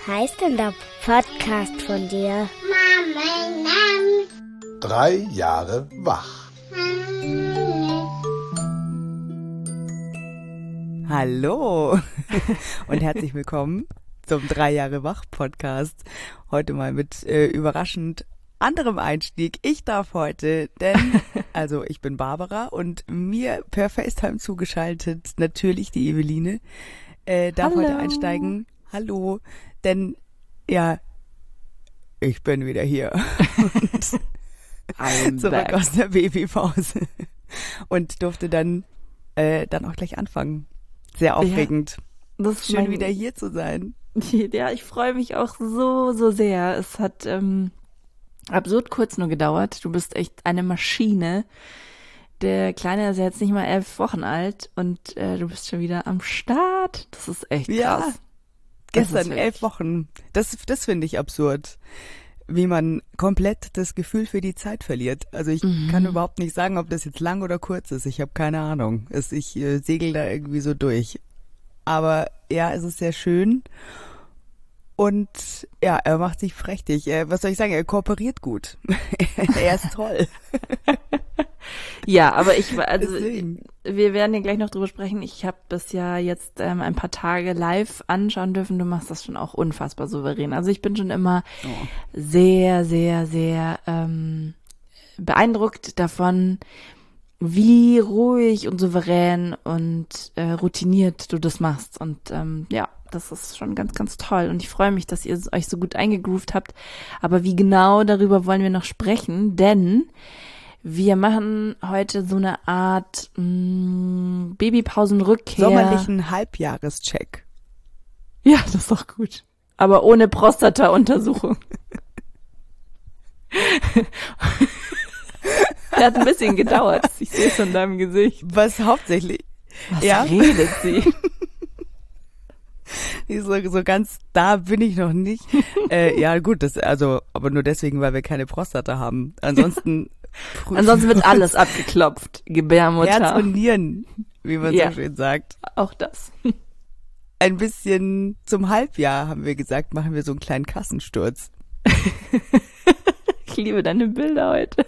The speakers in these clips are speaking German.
heißt denn der Podcast von dir? Mama, 3 Jahre wach. Hallo und herzlich willkommen zum 3 Jahre wach Podcast. Heute mal mit überraschend anderem Einstieg. Ich darf heute, denn ich bin Barbara und mir per FaceTime zugeschaltet natürlich die Eveline darf heute einsteigen. Hallo, denn ja, ich bin wieder hier und zurück aus der Babypause und durfte dann auch gleich anfangen. Sehr aufregend. Ja, das ist schön wieder hier zu sein. Ja, ich freue mich auch so sehr. Es hat absurd kurz nur gedauert. Du bist echt eine Maschine. Der Kleine ist ja jetzt nicht mal 11 Wochen alt und du bist schon wieder am Start. Das ist echt krass. Ja, gestern 11 Wochen. Das finde ich absurd, wie man komplett das Gefühl für die Zeit verliert. Also ich kann überhaupt nicht sagen, ob das jetzt lang oder kurz ist. Ich habe keine Ahnung. Ich segel da irgendwie so durch. Aber ja, es ist sehr schön. Und ja, er macht sich prächtig. Was soll ich sagen? Er kooperiert gut. Er ist toll. Ja, aber wir werden ja gleich noch drüber sprechen. Ich habe das ja jetzt ein paar Tage live anschauen dürfen. Du machst das schon auch unfassbar souverän. Also ich bin schon immer sehr beeindruckt davon, wie ruhig und souverän und routiniert du das machst. Und das ist schon ganz, ganz toll. Und ich freue mich, dass ihr euch so gut eingegroovt habt. Aber wie genau, darüber wollen wir noch sprechen, denn wir machen heute so eine Art Babypausenrückkehr. Sommerlichen Halbjahrescheck. Ja, das ist doch gut. Aber ohne Prostata-Untersuchung. Hat ein bisschen gedauert. Ich sehe es in deinem Gesicht. Was hauptsächlich? Was redet sie? So ganz da bin ich noch nicht. Ja gut, aber nur deswegen, weil wir keine Prostata haben. Ansonsten wird alles abgeklopft. Gebärmutter. Herz und Nieren, wie man so schön sagt. Auch das. Ein bisschen zum Halbjahr, haben wir gesagt, machen wir so einen kleinen Kassensturz. Ich liebe deine Bilder heute.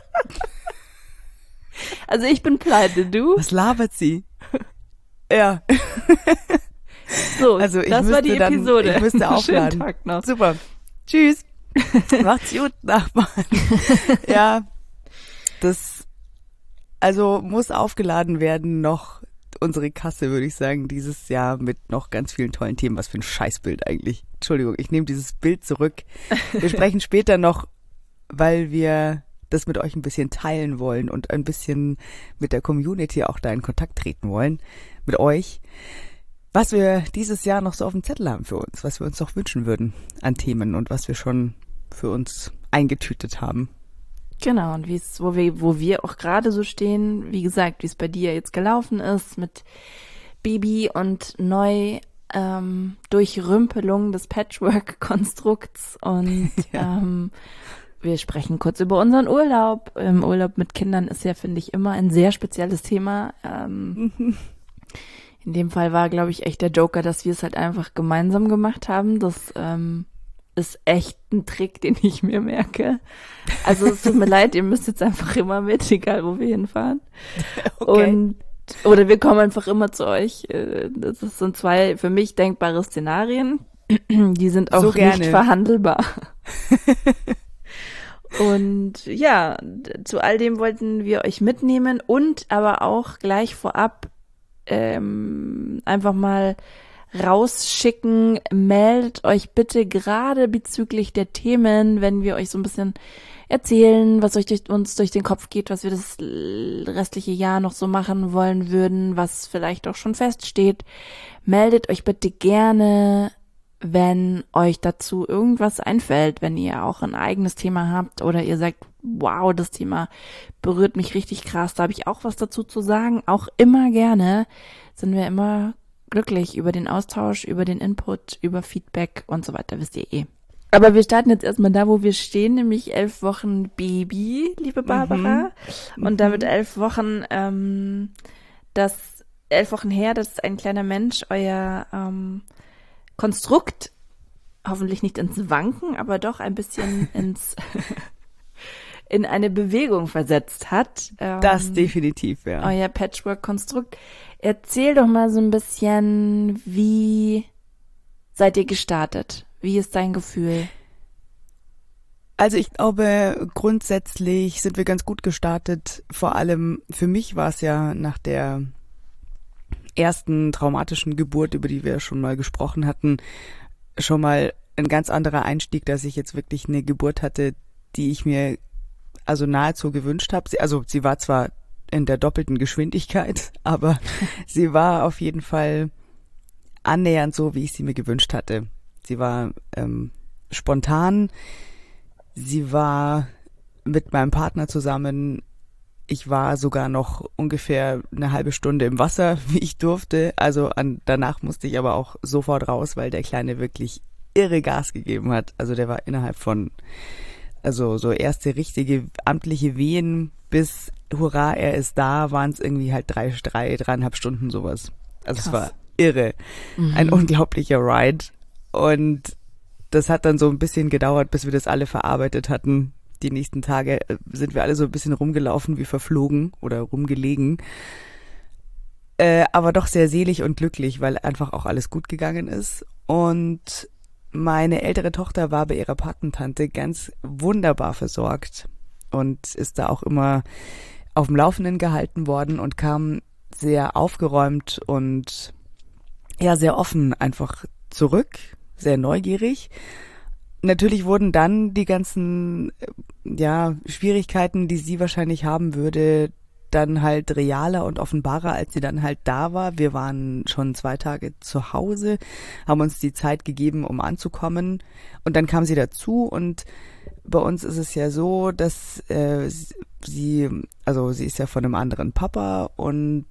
Also ich bin pleite, du? Was labert sie? Ja. So, also das war die Episode. Ich müsste aufladen. Schönen Tag noch. Super. Tschüss. Macht's gut, Nachbarn. Ja, das muss aufgeladen werden noch unsere Kasse, würde ich sagen, dieses Jahr mit noch ganz vielen tollen Themen. Was für ein Scheißbild eigentlich. Entschuldigung, ich nehme dieses Bild zurück. Wir sprechen später noch, weil wir das mit euch ein bisschen teilen wollen und ein bisschen mit der Community auch da in Kontakt treten wollen, mit euch, was wir dieses Jahr noch so auf dem Zettel haben für uns, was wir uns noch wünschen würden an Themen und was wir schon für uns eingetütet haben. Genau, und wo wir auch gerade so stehen, wie gesagt, wie es bei dir jetzt gelaufen ist mit Baby und Durchrümpelung des Patchwork-Konstrukts und wir sprechen kurz über unseren Urlaub. Urlaub mit Kindern ist ja, finde ich, immer ein sehr spezielles Thema. In dem Fall war, glaube ich, echt der Joker, dass wir es halt einfach gemeinsam gemacht haben. Das ist echt ein Trick, den ich mir merke. Also es tut mir leid, ihr müsst jetzt einfach immer mit, egal wo wir hinfahren. Okay. Oder wir kommen einfach immer zu euch. Das sind 2 für mich denkbare Szenarien. Die sind auch so nicht verhandelbar. Und ja, zu all dem wollten wir euch mitnehmen und aber auch gleich vorab einfach mal rausschicken, meldet euch bitte gerade bezüglich der Themen, wenn wir euch so ein bisschen erzählen, was uns durch den Kopf geht, was wir das restliche Jahr noch so machen wollen würden, was vielleicht auch schon feststeht. Meldet euch bitte gerne, wenn euch dazu irgendwas einfällt, wenn ihr auch ein eigenes Thema habt oder ihr sagt, wow, das Thema berührt mich richtig krass, da habe ich auch was dazu zu sagen, auch immer gerne, sind wir immer glücklich über den Austausch, über den Input, über Feedback und so weiter, wisst ihr eh. Aber wir starten jetzt erstmal da, wo wir stehen, nämlich 11 Wochen Baby, liebe Barbara. Und damit 11 Wochen, 11 Wochen her, dass ein kleiner Mensch euer Konstrukt hoffentlich nicht ins Wanken, aber doch ein bisschen in eine Bewegung versetzt hat. Das definitiv, ja. Euer Patchwork-Konstrukt. Erzähl doch mal so ein bisschen, wie seid ihr gestartet? Wie ist dein Gefühl? Also ich glaube, grundsätzlich sind wir ganz gut gestartet. Vor allem für mich war es ja nach der ersten traumatischen Geburt, über die wir schon mal gesprochen hatten, schon mal ein ganz anderer Einstieg, dass ich jetzt wirklich eine Geburt hatte, die ich mir also nahezu gewünscht habe. Sie war zwar in der doppelten Geschwindigkeit, aber sie war auf jeden Fall annähernd so, wie ich sie mir gewünscht hatte. Sie war spontan, sie war mit meinem Partner zusammen. Ich war sogar noch ungefähr eine halbe Stunde im Wasser, wie ich durfte. Also danach musste ich aber auch sofort raus, weil der Kleine wirklich irre Gas gegeben hat. Also der war innerhalb von, also so erste richtige amtliche Wehen bis Hurra, er ist da, waren es irgendwie halt 3,5 Stunden sowas. Also Krass. Es war irre. Ein unglaublicher Ride. Und das hat dann so ein bisschen gedauert, bis wir das alle verarbeitet hatten. Die nächsten Tage sind wir alle so ein bisschen rumgelaufen wie verflogen oder rumgelegen. Aber doch sehr selig und glücklich, weil einfach auch alles gut gegangen ist. Und meine ältere Tochter war bei ihrer Patentante ganz wunderbar versorgt und ist da auch immer auf dem Laufenden gehalten worden und kam sehr aufgeräumt und ja, sehr offen einfach zurück, sehr neugierig. Natürlich wurden dann die ganzen Schwierigkeiten, die sie wahrscheinlich haben würde, dann halt realer und offenbarer, als sie dann halt da war. Wir waren schon 2 Tage zu Hause, haben uns die Zeit gegeben, um anzukommen. Und dann kam sie dazu und bei uns ist es ja so, dass sie ist ja von einem anderen Papa und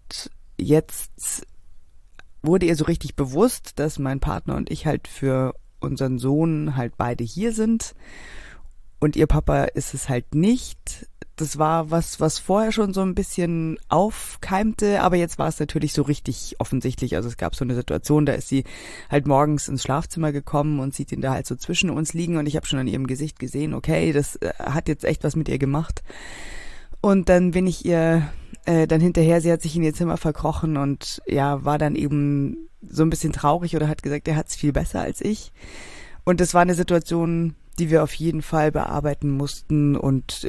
jetzt wurde ihr so richtig bewusst, dass mein Partner und ich halt für unseren Sohn halt beide hier sind und ihr Papa ist es halt nicht. Das war was vorher schon so ein bisschen aufkeimte, aber jetzt war es natürlich so richtig offensichtlich. Also es gab so eine Situation, da ist sie halt morgens ins Schlafzimmer gekommen und sieht ihn da halt so zwischen uns liegen und ich habe schon an ihrem Gesicht gesehen, okay, das hat jetzt echt was mit ihr gemacht. Und dann bin ich ihr dann hinterher, sie hat sich in ihr Zimmer verkrochen und ja, war dann eben so ein bisschen traurig oder hat gesagt, er hat's viel besser als ich. Und das war eine Situation, die wir auf jeden Fall bearbeiten mussten und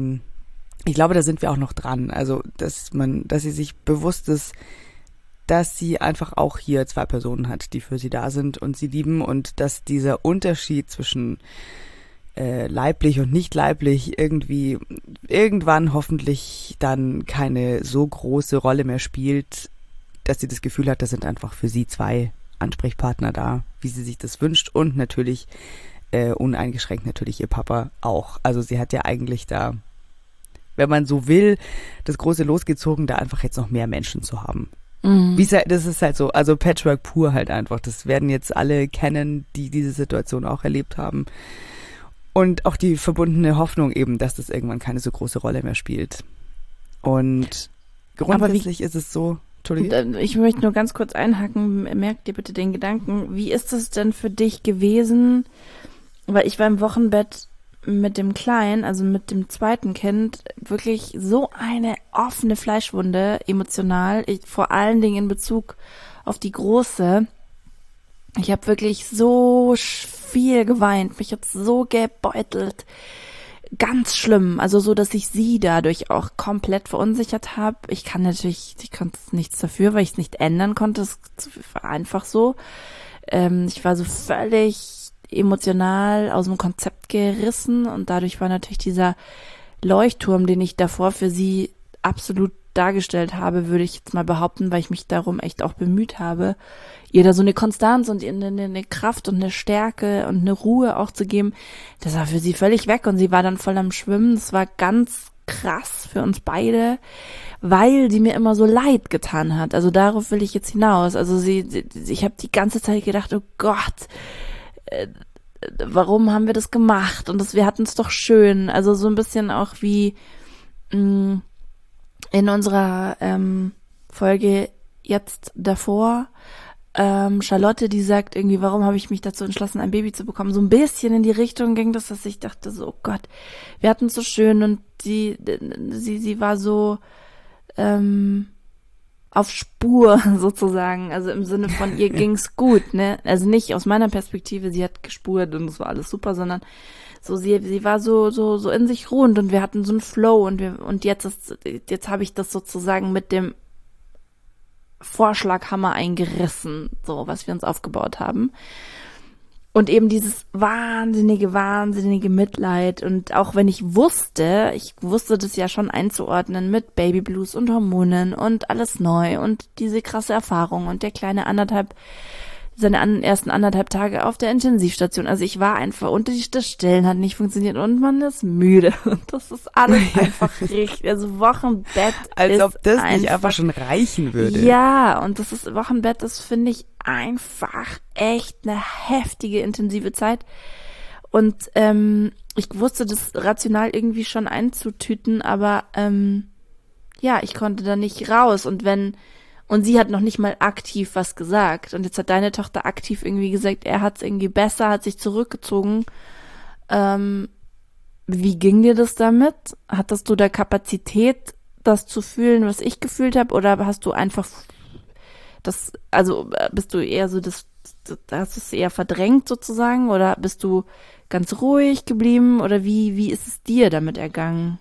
ich glaube, da sind wir auch noch dran. Also, dass sie sich bewusst ist, dass sie einfach auch hier 2 Personen hat, die für sie da sind und sie lieben und dass dieser Unterschied zwischen leiblich und nicht leiblich irgendwann hoffentlich dann keine so große Rolle mehr spielt, dass sie das Gefühl hat, das sind einfach für sie 2 Ansprechpartner da, wie sie sich das wünscht und natürlich uneingeschränkt natürlich ihr Papa auch. Also sie hat ja eigentlich da, wenn man so will, das große losgezogen, da einfach jetzt noch mehr Menschen zu haben. Mhm. Das ist halt so, also Patchwork pur halt einfach. Das werden jetzt alle kennen, die diese Situation auch erlebt haben. Und auch die verbundene Hoffnung eben, dass das irgendwann keine so große Rolle mehr spielt. Und grundsätzlich ist es so, Entschuldigung. Ich möchte nur ganz kurz einhaken, merkt dir bitte den Gedanken, wie ist es denn für dich gewesen, weil ich war im Wochenbett mit dem Kleinen, also mit dem zweiten Kind, wirklich so eine offene Fleischwunde, emotional, vor allen Dingen in Bezug auf die Große. Ich habe wirklich so viel geweint, mich hat's so gebeutelt, ganz schlimm, also so, dass ich sie dadurch auch komplett verunsichert habe. Ich konnte nichts dafür, weil ich es nicht ändern konnte, es war einfach so. Ich war so völlig emotional aus dem Konzept gerissen und dadurch war natürlich dieser Leuchtturm, den ich davor für sie absolut dargestellt habe, würde ich jetzt mal behaupten, weil ich mich darum echt auch bemüht habe, ihr da so eine Konstanz und ihr eine Kraft und eine Stärke und eine Ruhe auch zu geben, das war für sie völlig weg und sie war dann voll am Schwimmen. Das war ganz krass für uns beide, weil sie mir immer so leid getan hat. Also darauf will ich jetzt hinaus. Also ich habe die ganze Zeit gedacht, oh Gott, warum haben wir das gemacht? Und wir hatten es doch schön. Also so ein bisschen auch wie in unserer Folge jetzt davor, Charlotte, die sagt irgendwie, warum habe ich mich dazu entschlossen, ein Baby zu bekommen? So ein bisschen in die Richtung ging das, dass ich dachte so, oh Gott, wir hatten es so schön und sie war so auf Spur sozusagen, also im Sinne von ihr ging's gut, ne? Also nicht aus meiner Perspektive, sie hat gespurt und es war alles super, sondern so sie war so in sich ruhend und wir hatten so einen Flow und jetzt habe ich das sozusagen mit dem Vorschlaghammer eingerissen, so was wir uns aufgebaut haben. Und eben dieses wahnsinnige Mitleid. Und auch wenn ich wusste das ja schon einzuordnen mit Babyblues und Hormonen und alles neu und diese krasse Erfahrung und der kleine seine ersten 1,5 Tage auf der Intensivstation. Also ich war einfach, und das Stillen hat nicht funktioniert und man ist müde. Und das ist alles einfach richtig. Also Wochenbett Als ist ob das nicht einfach schon reichen würde. Ja, und das ist Wochenbett, das finde ich einfach echt eine heftige, intensive Zeit. Und ich wusste das rational irgendwie schon einzutüten, aber ja, ich konnte da nicht raus. Und sie hat noch nicht mal aktiv was gesagt. Und jetzt hat deine Tochter aktiv irgendwie gesagt, er hat es irgendwie besser, hat sich zurückgezogen. Wie ging dir das damit? Hattest du da Kapazität, das zu fühlen, was ich gefühlt habe? Oder hast du einfach bist du eher so hast du es eher verdrängt sozusagen? Oder bist du ganz ruhig geblieben? Oder wie ist es dir damit ergangen?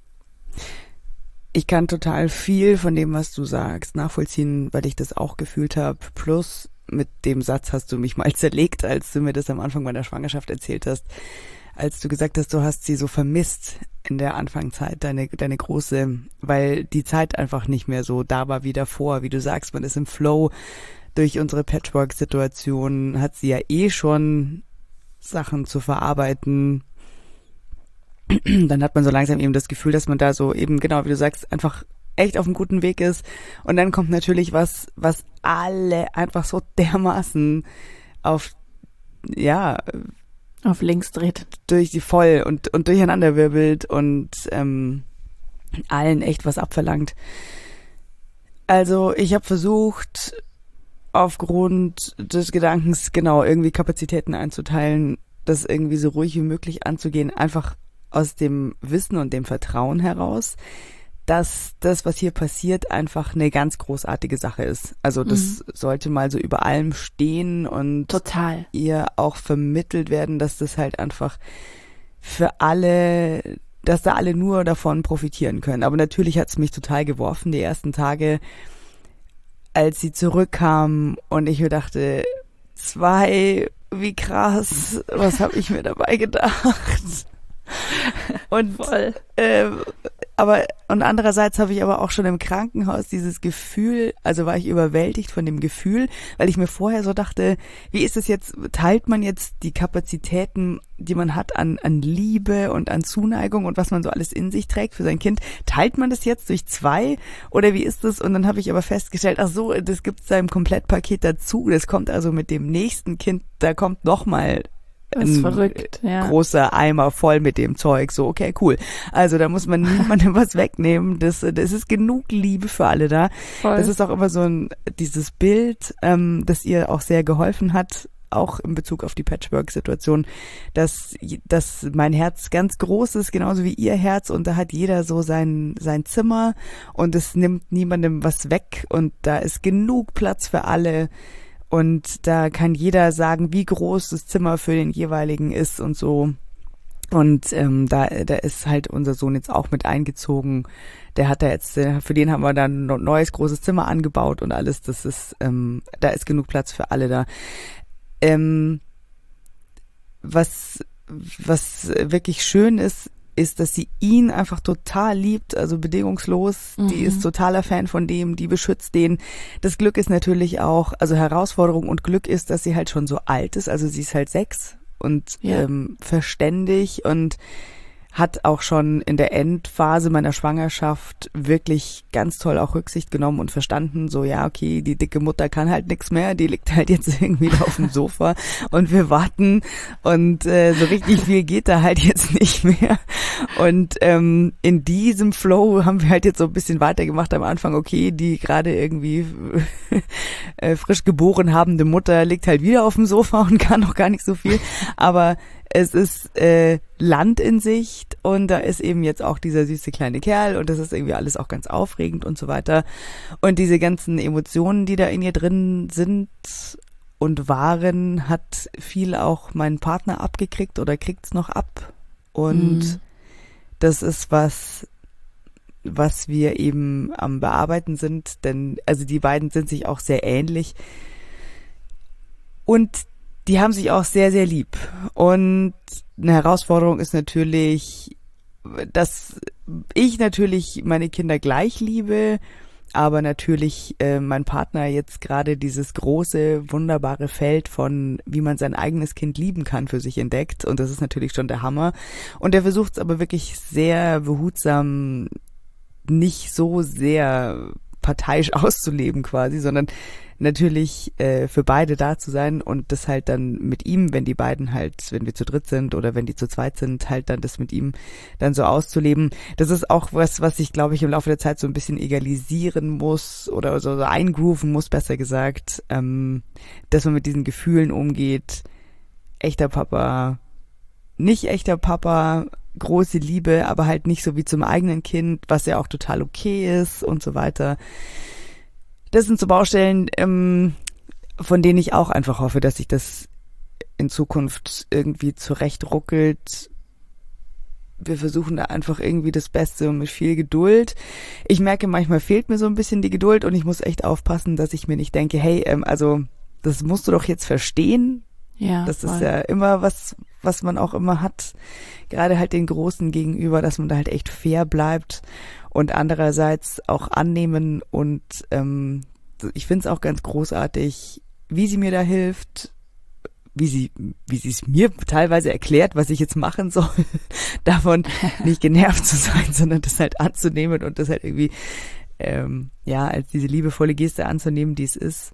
Ich kann total viel von dem, was du sagst, nachvollziehen, weil ich das auch gefühlt habe. Plus mit dem Satz hast du mich mal zerlegt, als du mir das am Anfang meiner Schwangerschaft erzählt hast. Als du gesagt hast, du hast sie so vermisst in der Anfangszeit, deine Große, weil die Zeit einfach nicht mehr so da war wie davor. Wie du sagst, man ist im Flow. Durch unsere Patchwork-Situation hat sie ja schon Sachen zu verarbeiten. Dann hat man so langsam eben das Gefühl, dass man da so eben, genau wie du sagst, einfach echt auf einem guten Weg ist. Und dann kommt natürlich was alle einfach so dermaßen auf links dreht. Durch die voll und durcheinander wirbelt und allen echt was abverlangt. Also ich habe versucht, aufgrund des Gedankens, genau, irgendwie Kapazitäten einzuteilen, das irgendwie so ruhig wie möglich anzugehen, einfach aus dem Wissen und dem Vertrauen heraus, dass das, was hier passiert, einfach eine ganz großartige Sache ist. Also das sollte mal so über allem stehen und total ihr auch vermittelt werden, dass das halt einfach für alle, dass da alle nur davon profitieren können. Aber natürlich hat es mich total geworfen, die ersten Tage, als sie zurückkam und ich mir dachte, 2, wie krass, was habe ich mir dabei gedacht? Und voll. Und andererseits habe ich aber auch schon im Krankenhaus dieses Gefühl, also war ich überwältigt von dem Gefühl, weil ich mir vorher so dachte, wie ist es jetzt, teilt man jetzt die Kapazitäten, die man hat an Liebe und an Zuneigung und was man so alles in sich trägt für sein Kind, teilt man das jetzt durch 2 oder wie ist das? Und dann habe ich aber festgestellt, ach so, das gibt es da im Komplettpaket dazu, das kommt also mit dem nächsten Kind, da kommt nochmal ist verrückt, ja. Großer Eimer voll mit dem Zeug. So, okay, cool. Also da muss man niemandem was wegnehmen. Das ist genug Liebe für alle da. Voll. Das ist auch immer so dieses Bild, das ihr auch sehr geholfen hat, auch in Bezug auf die Patchwork-Situation, dass mein Herz ganz groß ist, genauso wie ihr Herz, und da hat jeder so sein Zimmer und es nimmt niemandem was weg und da ist genug Platz für alle. Und da kann jeder sagen, wie groß das Zimmer für den jeweiligen ist und so. Und da ist halt unser Sohn jetzt auch mit eingezogen. Der hat da jetzt, für den haben wir dann ein neues großes Zimmer angebaut und alles. Das ist, da ist genug Platz für alle da. Was wirklich schön ist, dass sie ihn einfach total liebt, also bedingungslos. Die ist totaler Fan von dem, die beschützt den. Das Glück ist natürlich auch, also Herausforderung und Glück ist, dass sie halt schon so alt ist, also sie ist halt 6 und verständig und hat auch schon in der Endphase meiner Schwangerschaft wirklich ganz toll auch Rücksicht genommen und verstanden, so ja, okay, die dicke Mutter kann halt nichts mehr, die liegt halt jetzt irgendwie da auf dem Sofa und wir warten und so richtig viel geht da halt jetzt nicht mehr. Und in diesem Flow haben wir halt jetzt so ein bisschen weitergemacht am Anfang, okay, die gerade irgendwie frisch geboren habende Mutter liegt halt wieder auf dem Sofa und kann noch gar nicht so viel, aber es ist Land in Sicht und da ist eben jetzt auch dieser süße kleine Kerl und das ist irgendwie alles auch ganz aufregend und so weiter. Und diese ganzen Emotionen, die da in ihr drin sind und waren, hat viel auch mein Partner abgekriegt oder kriegt's noch ab. Und das ist was wir eben am Bearbeiten sind, denn also die beiden sind sich auch sehr ähnlich. Und die haben sich auch sehr, sehr lieb. Und eine Herausforderung ist natürlich, dass ich natürlich meine Kinder gleich liebe, aber natürlich mein Partner jetzt gerade dieses große, wunderbare Feld von, wie man sein eigenes Kind lieben kann, für sich entdeckt. Und das ist natürlich schon der Hammer. Und er versucht es aber wirklich sehr behutsam, nicht so sehr parteiisch auszuleben quasi, sondern natürlich für beide da zu sein und das halt dann mit ihm, wenn die beiden halt, wenn wir zu dritt sind oder wenn die zu zweit sind, halt dann das mit ihm dann so auszuleben. Das ist auch was ich, glaube ich, im Laufe der Zeit so ein bisschen egalisieren muss oder so eingrooven muss, besser gesagt, dass man mit diesen Gefühlen umgeht. Echter Papa, nicht echter Papa, große Liebe, aber halt nicht so wie zum eigenen Kind, was ja auch total okay ist und so weiter. Das sind so Baustellen, von denen ich auch einfach hoffe, dass sich das in Zukunft irgendwie zurechtruckelt. Wir versuchen da einfach irgendwie das Beste und mit viel Geduld. Ich merke, manchmal fehlt mir so ein bisschen die Geduld und ich muss echt aufpassen, dass ich mir nicht denke, hey, also das musst du doch jetzt verstehen. Ja, das voll. ist ja immer was man auch immer hat. Gerade halt den Großen gegenüber, dass man da halt echt fair bleibt und andererseits auch annehmen und ich finde es auch ganz großartig, wie sie mir da hilft, wie sie es mir teilweise erklärt, was ich jetzt machen soll, davon nicht genervt zu sein, sondern das halt anzunehmen und das halt irgendwie als diese liebevolle Geste anzunehmen, die es ist.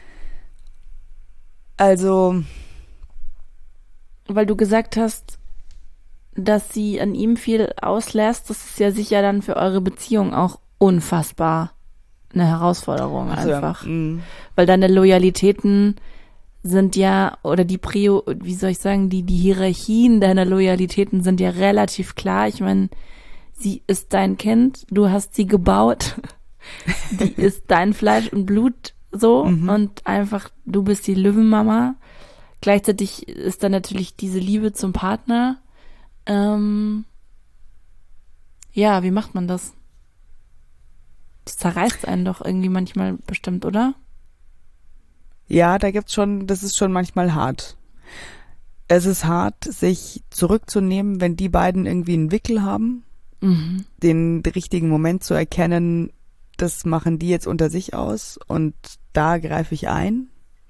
Also, weil du gesagt hast, dass sie an ihm viel auslässt, das ist ja sicher dann für eure Beziehung auch unfassbar eine Herausforderung einfach. Weil deine Loyalitäten sind ja, oder die die Hierarchien deiner Loyalitäten sind ja relativ klar. Ich meine, sie ist dein Kind, du hast sie gebaut, die ist dein Fleisch und Blut so und einfach, du bist die Löwenmama. Gleichzeitig ist dann natürlich diese Liebe zum Partner. Wie macht man das? Das zerreißt einen doch irgendwie manchmal bestimmt, oder? Ja, das ist schon manchmal hart. Es ist hart, sich zurückzunehmen, wenn die beiden irgendwie einen Wickel haben, den richtigen Moment zu erkennen, das machen die jetzt unter sich aus und da greife ich ein.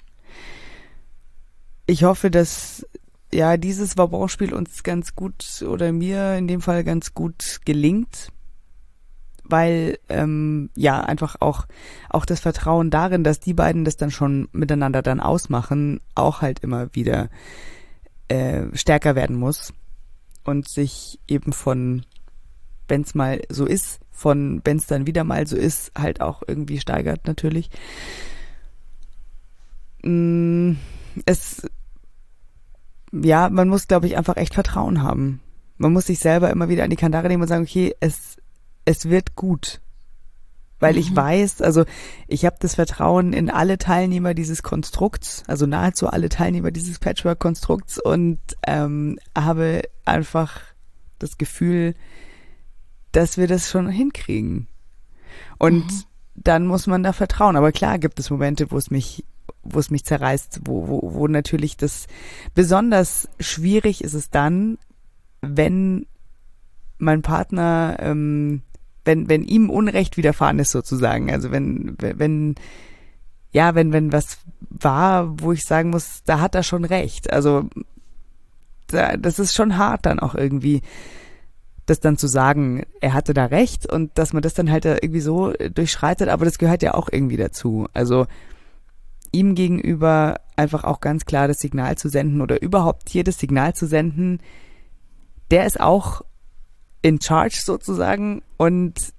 Ich hoffe, dass dieses Wabonspiel uns ganz gut oder mir in dem Fall ganz gut gelingt, weil einfach auch das Vertrauen darin, dass die beiden das dann schon miteinander dann ausmachen, auch halt immer wieder stärker werden muss und sich eben von, wenn es mal so ist, von wenn es dann wieder mal so ist, halt auch irgendwie steigert natürlich. Man muss, glaube ich, einfach echt Vertrauen haben. Man muss sich selber immer wieder an die Kandare nehmen und sagen, okay, es wird gut. Weil ich weiß, also ich habe das Vertrauen in alle Teilnehmer dieses Konstrukts, also nahezu alle Teilnehmer dieses Patchwork-Konstrukts und habe einfach das Gefühl, dass wir das schon hinkriegen. Und dann muss man da vertrauen. Aber klar gibt es Momente, wo es mich zerreißt, wo natürlich das besonders schwierig ist es dann, wenn mein Partner, wenn ihm Unrecht widerfahren ist sozusagen, also wenn was war, wo ich sagen muss, da hat er schon recht, also das ist schon hart dann auch irgendwie, das dann zu sagen, er hatte da recht und dass man das dann halt irgendwie so durchschreitet, aber das gehört ja auch irgendwie dazu. Also ihm gegenüber einfach auch ganz klar das Signal zu senden oder überhaupt hier das Signal zu senden, der ist auch in charge sozusagen und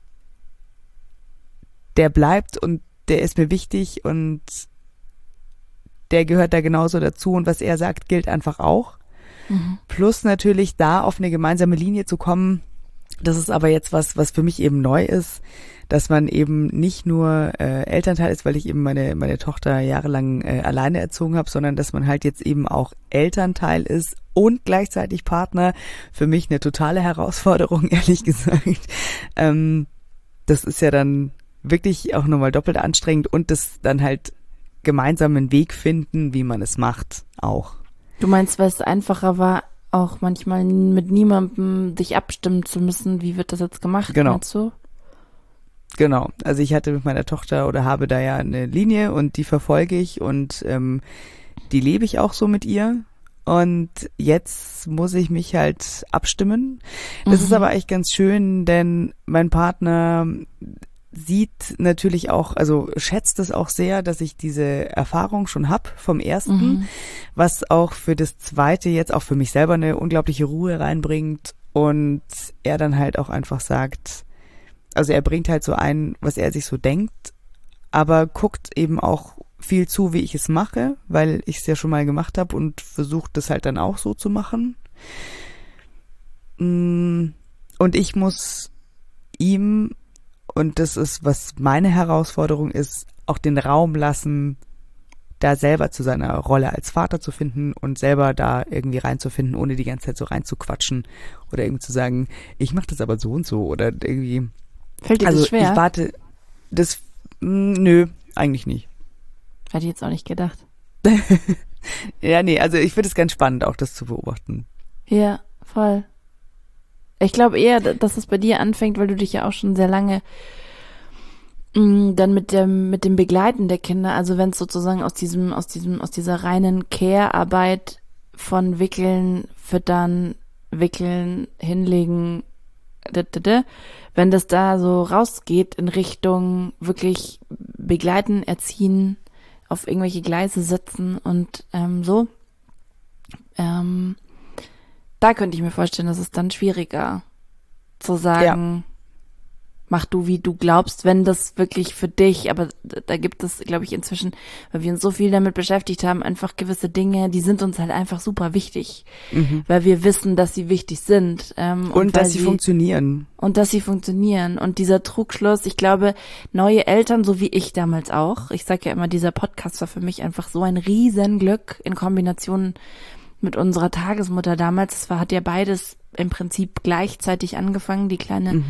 der bleibt und der ist mir wichtig und der gehört da genauso dazu und was er sagt, gilt einfach auch. Plus natürlich da auf eine gemeinsame Linie zu kommen, das ist aber jetzt was für mich eben neu ist, dass man eben nicht nur Elternteil ist, weil ich eben meine Tochter jahrelang alleine erzogen habe, sondern dass man halt jetzt eben auch Elternteil ist und gleichzeitig Partner. Für mich eine totale Herausforderung, ehrlich gesagt. Das ist ja dann wirklich auch nochmal doppelt anstrengend und das dann halt gemeinsam einen Weg finden, wie man es macht, auch. Du meinst, weil es einfacher war, auch manchmal mit niemandem dich abstimmen zu müssen, wie wird das jetzt gemacht, genau. Meinst du? Genau, also ich hatte mit meiner Tochter oder habe da ja eine Linie und die verfolge ich und die lebe ich auch so mit ihr. Und jetzt muss ich mich halt abstimmen. Das ist aber echt ganz schön, denn mein Partner sieht natürlich auch, also schätzt es auch sehr, dass ich diese Erfahrung schon hab vom ersten, was auch für das zweite jetzt auch für mich selber eine unglaubliche Ruhe reinbringt und er dann halt auch einfach sagt, also er bringt halt so ein, was er sich so denkt, aber guckt eben auch viel zu, wie ich es mache, weil ich es ja schon mal gemacht habe und versucht das halt dann auch so zu machen. Und ich muss ihm, und das ist, was meine Herausforderung ist, auch den Raum lassen, da selber zu seiner Rolle als Vater zu finden und selber da irgendwie reinzufinden, ohne die ganze Zeit so reinzuquatschen oder irgendwie zu sagen, ich mache das aber so und so oder irgendwie. Fällt dir das schwer? Ich warte, nö, eigentlich nicht. Hätte ich jetzt auch nicht gedacht. Ja, nee, also ich finde es ganz spannend, auch das zu beobachten. Ja, voll. Ich glaube eher, dass es bei dir anfängt, weil du dich ja auch schon sehr lange dann mit dem Begleiten der Kinder, also wenn es sozusagen aus dieser reinen Care-Arbeit von Wickeln, Füttern, Wickeln, Hinlegen, wenn das da so rausgeht in Richtung wirklich begleiten, erziehen, auf irgendwelche Gleise setzen und da könnte ich mir vorstellen, dass es dann schwieriger zu sagen, mach du, wie du glaubst, wenn das wirklich für dich, aber da gibt es, glaube ich, inzwischen, weil wir uns so viel damit beschäftigt haben, einfach gewisse Dinge, die sind uns halt einfach super wichtig, weil wir wissen, dass sie wichtig sind. Und dass sie funktionieren. Und dass sie funktionieren. Und dieser Trugschluss, ich glaube, neue Eltern, so wie ich damals auch, ich sage ja immer, dieser Podcast war für mich einfach so ein Riesenglück in Kombination mit unserer Tagesmutter damals. Hat ja beides im Prinzip gleichzeitig angefangen. Die kleine,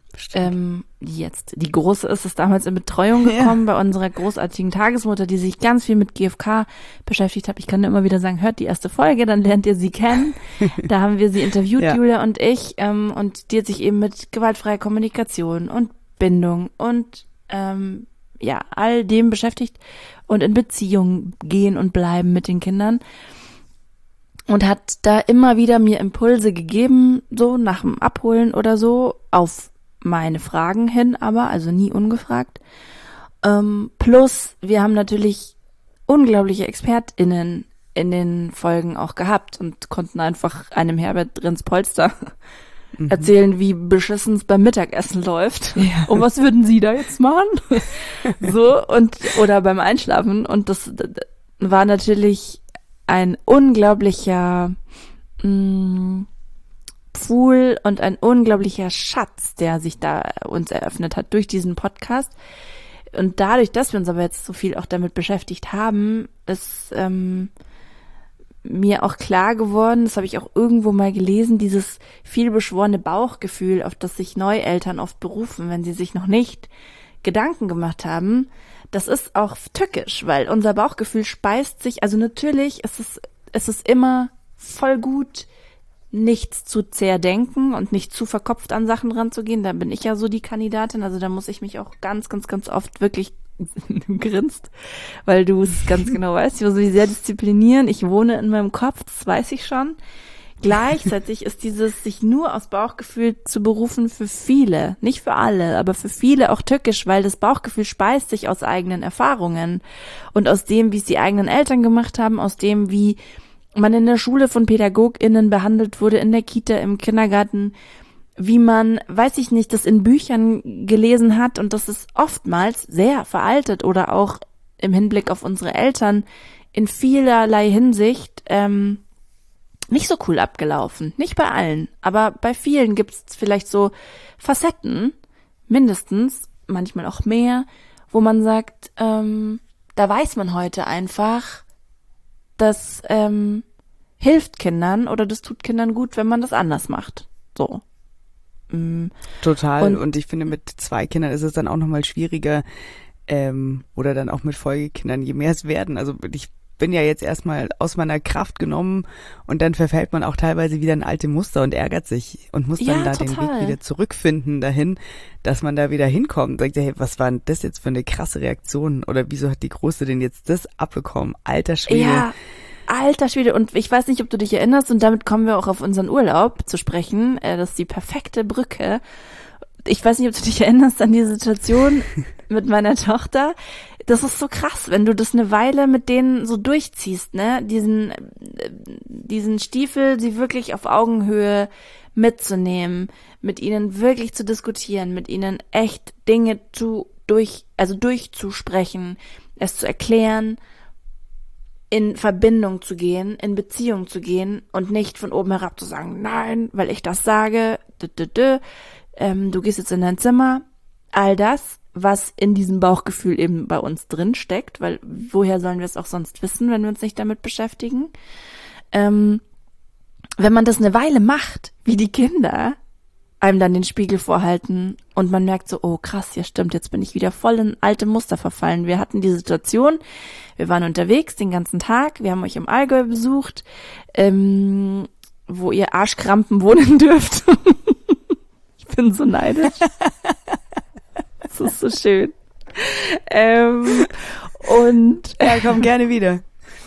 die große ist damals in Betreuung gekommen bei unserer großartigen Tagesmutter, die sich ganz viel mit GfK beschäftigt hat. Ich kann nur immer wieder sagen, hört die erste Folge, dann lernt ihr sie kennen. Da haben wir sie interviewt, Julia und ich, und die hat sich eben mit gewaltfreier Kommunikation und Bindung und all dem beschäftigt und in Beziehung gehen und bleiben mit den Kindern. Und hat da immer wieder mir Impulse gegeben, so nach dem Abholen oder so, auf meine Fragen hin, aber, also nie ungefragt. Plus, wir haben natürlich unglaubliche ExpertInnen in den Folgen auch gehabt und konnten einfach einem Herbert Rins-Polster erzählen, wie beschissen es beim Mittagessen läuft. Ja. Und was würden Sie da jetzt machen? So, oder beim Einschlafen. Und das war natürlich ein unglaublicher Pool und ein unglaublicher Schatz, der sich da uns eröffnet hat durch diesen Podcast. Und dadurch, dass wir uns aber jetzt so viel auch damit beschäftigt haben, ist mir auch klar geworden, das habe ich auch irgendwo mal gelesen, dieses vielbeschworene Bauchgefühl, auf das sich Neueltern oft berufen, wenn sie sich noch nicht Gedanken gemacht haben, das ist auch tückisch, weil unser Bauchgefühl speist sich, also natürlich ist es immer voll gut, nichts zu zerdenken und nicht zu verkopft an Sachen ranzugehen. Da bin ich ja so die Kandidatin, also da muss ich mich auch ganz, ganz, ganz oft wirklich, du grinst, weil du es ganz genau weißt, ich muss mich sehr disziplinieren, ich wohne in meinem Kopf, das weiß ich schon. gleichzeitig ist dieses sich nur aus Bauchgefühl zu berufen für viele, nicht für alle, aber für viele auch tückisch, weil das Bauchgefühl speist sich aus eigenen Erfahrungen und aus dem, wie es die eigenen Eltern gemacht haben, aus dem, wie man in der Schule von PädagogInnen behandelt wurde, in der Kita, im Kindergarten, wie man, weiß ich nicht, das in Büchern gelesen hat und das ist oftmals sehr veraltet oder auch im Hinblick auf unsere Eltern in vielerlei Hinsicht nicht so cool abgelaufen. Nicht bei allen, aber bei vielen gibt es vielleicht so Facetten, mindestens, manchmal auch mehr, wo man sagt, da weiß man heute einfach, das hilft Kindern oder das tut Kindern gut, wenn man das anders macht. So. Total. Und ich finde, mit 2 Kindern ist es dann auch nochmal schwieriger, oder dann auch mit Folgekindern, je mehr es werden. Also ich bin ja jetzt erstmal aus meiner Kraft genommen und dann verfällt man auch teilweise wieder in alte Muster und ärgert sich und muss dann den Weg wieder zurückfinden dahin, dass man da wieder hinkommt und sagt, hey, was war denn das jetzt für eine krasse Reaktion oder wieso hat die Große denn jetzt das abbekommen? Alter Schwede. Ja, alter Schwede. Und ich weiß nicht, ob du dich erinnerst und damit kommen wir auch auf unseren Urlaub zu sprechen. Das ist die perfekte Brücke. Ich weiß nicht, ob du dich erinnerst an die Situation mit meiner Tochter. Das ist so krass, wenn du das eine Weile mit denen so durchziehst, ne? Diesen Stiefel, sie wirklich auf Augenhöhe mitzunehmen, mit ihnen wirklich zu diskutieren, mit ihnen echt Dinge durchzusprechen, es zu erklären, in Verbindung zu gehen, in Beziehung zu gehen und nicht von oben herab zu sagen, nein, weil ich das sage, du gehst jetzt in dein Zimmer, all das, was in diesem Bauchgefühl eben bei uns drin steckt, weil woher sollen wir es auch sonst wissen, wenn wir uns nicht damit beschäftigen? Wenn man das eine Weile macht, wie die Kinder einem dann den Spiegel vorhalten und man merkt so, oh krass, ja stimmt, jetzt bin ich wieder voll in alte Muster verfallen. Wir hatten die Situation, wir waren unterwegs den ganzen Tag, wir haben euch im Allgäu besucht, wo ihr Arschkrampen wohnen dürft. Ich bin so neidisch. Das ist so schön. Und ja, komm gerne wieder.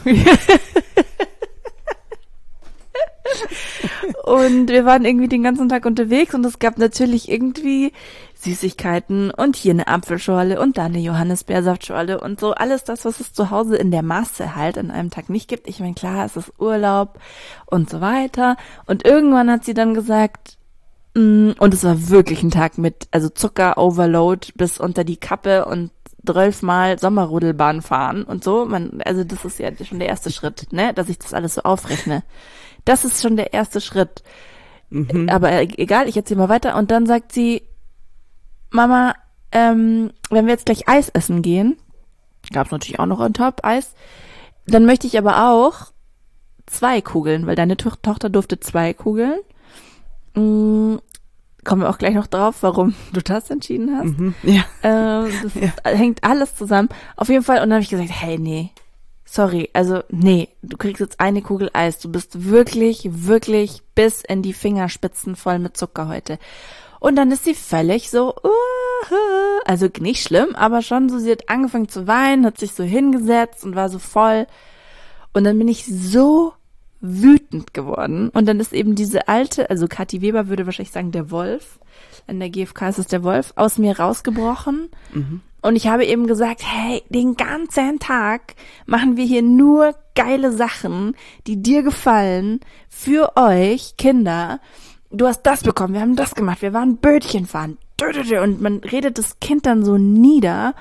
Und wir waren irgendwie den ganzen Tag unterwegs und es gab natürlich irgendwie Süßigkeiten und hier eine Apfelschorle und da eine Johannisbeersaftschorle und so alles das, was es zu Hause in der Masse halt an einem Tag nicht gibt. Ich meine, klar, es ist Urlaub und so weiter. Und irgendwann hat sie dann gesagt, und es war wirklich ein Tag mit, also Zucker-Overload bis unter die Kappe und 12-mal Sommerrodelbahn fahren und so. Also das ist ja schon der erste Schritt, ne, dass ich das alles so aufrechne. Das ist schon der erste Schritt. Mhm. Aber egal, ich erzähle mal weiter. Und dann sagt sie, Mama, wenn wir jetzt gleich Eis essen gehen, gab es natürlich auch noch on top Eis, dann möchte ich aber auch 2 Kugeln, weil deine Tochter durfte 2 Kugeln. Kommen wir auch gleich noch drauf, warum du das entschieden hast. Mhm, ja. Das hängt alles zusammen. Auf jeden Fall. Und dann habe ich gesagt, hey, nee, sorry, also nee, du kriegst jetzt eine Kugel Eis. Du bist wirklich, wirklich bis in die Fingerspitzen voll mit Zucker heute. Und dann ist sie völlig so, also nicht schlimm, aber schon so, sie hat angefangen zu weinen, hat sich so hingesetzt und war so voll. Und dann bin ich so wütend geworden. Und dann ist eben diese alte, also Kathi Weber würde wahrscheinlich sagen, der Wolf, in der GfK ist es der Wolf, aus mir rausgebrochen. Mhm. Und ich habe eben gesagt, hey, den ganzen Tag machen wir hier nur geile Sachen, die dir gefallen, für euch, Kinder. Du hast das bekommen, wir haben das gemacht, wir waren Bötchen fahren. Und man redet das Kind dann so nieder,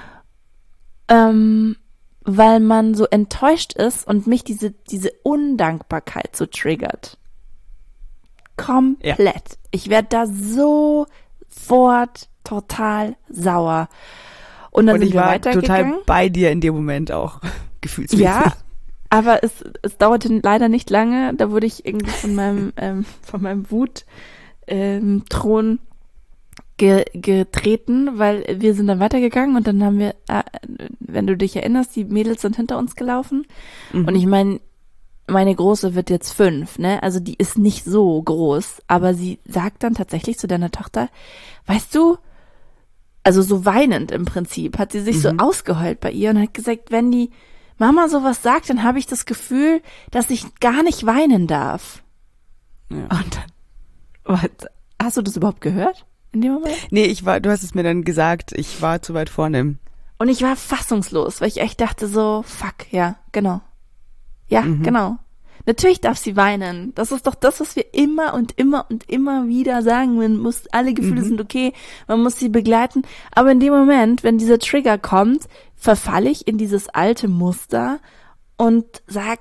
weil man so enttäuscht ist und mich diese Undankbarkeit so triggert. Komplett. Ja. Ich werde da sofort total sauer. Und dann sind wir weitergegangen. Ich war total bei dir in dem Moment auch, gefühlsmäßig. Ja, aber es dauerte leider nicht lange. Da wurde ich irgendwie von meinem Wut-Thron getreten, weil wir sind dann weitergegangen und dann haben wir, wenn du dich erinnerst, die Mädels sind hinter uns gelaufen. Mhm. Und ich meine Große wird jetzt 5, ne? Also die ist nicht so groß, aber sie sagt dann tatsächlich zu deiner Tochter, weißt du, also so weinend im Prinzip, hat sie sich so ausgeheult bei ihr und hat gesagt, wenn die Mama sowas sagt, dann habe ich das Gefühl, dass ich gar nicht weinen darf. Ja. Und dann, hast du das überhaupt gehört in dem Moment? Nee, du hast es mir dann gesagt, ich war zu weit vorne. Und ich war fassungslos, weil ich echt dachte so, fuck, ja, genau. Ja, genau. Natürlich darf sie weinen. Das ist doch das, was wir immer und immer und immer wieder sagen. Alle Gefühle sind okay, man muss sie begleiten. Aber in dem Moment, wenn dieser Trigger kommt, verfalle ich in dieses alte Muster und sag,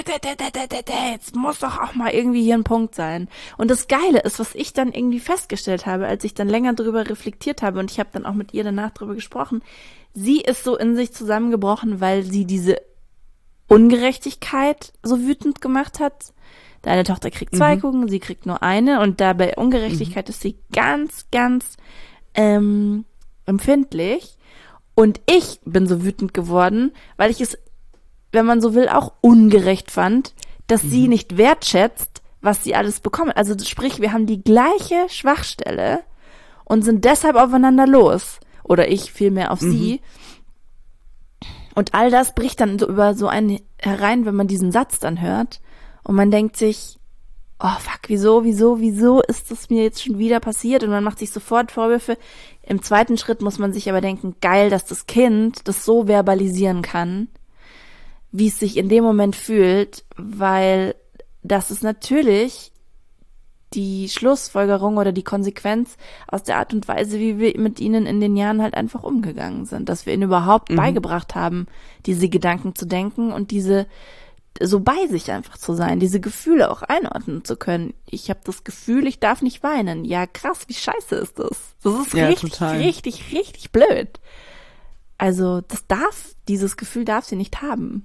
jetzt muss doch auch mal irgendwie hier ein Punkt sein. Und das Geile ist, was ich dann irgendwie festgestellt habe, als ich dann länger drüber reflektiert habe, und ich habe dann auch mit ihr danach drüber gesprochen, sie ist so in sich zusammengebrochen, weil sie diese Ungerechtigkeit so wütend gemacht hat. Deine Tochter kriegt 2 Kugeln, sie kriegt nur eine, und da bei Ungerechtigkeit ist sie ganz, ganz empfindlich. Und ich bin so wütend geworden, weil ich es, wenn man so will, auch ungerecht fand, dass sie nicht wertschätzt, was sie alles bekommt. Also sprich, wir haben die gleiche Schwachstelle und sind deshalb aufeinander los. Oder ich vielmehr auf sie. Und all das bricht dann so über so einen herein, wenn man diesen Satz dann hört. Und man denkt sich, oh fuck, wieso ist das mir jetzt schon wieder passiert? Und man macht sich sofort Vorwürfe. Im zweiten Schritt muss man sich aber denken, geil, dass das Kind das so verbalisieren kann, wie es sich in dem Moment fühlt, weil das ist natürlich die Schlussfolgerung oder die Konsequenz aus der Art und Weise, wie wir mit ihnen in den Jahren halt einfach umgegangen sind, dass wir ihnen überhaupt beigebracht haben, diese Gedanken zu denken und diese so bei sich einfach zu sein, diese Gefühle auch einordnen zu können. Ich habe das Gefühl, ich darf nicht weinen. Ja, krass, wie scheiße ist das? Das ist richtig blöd. Also dieses Gefühl darf sie nicht haben.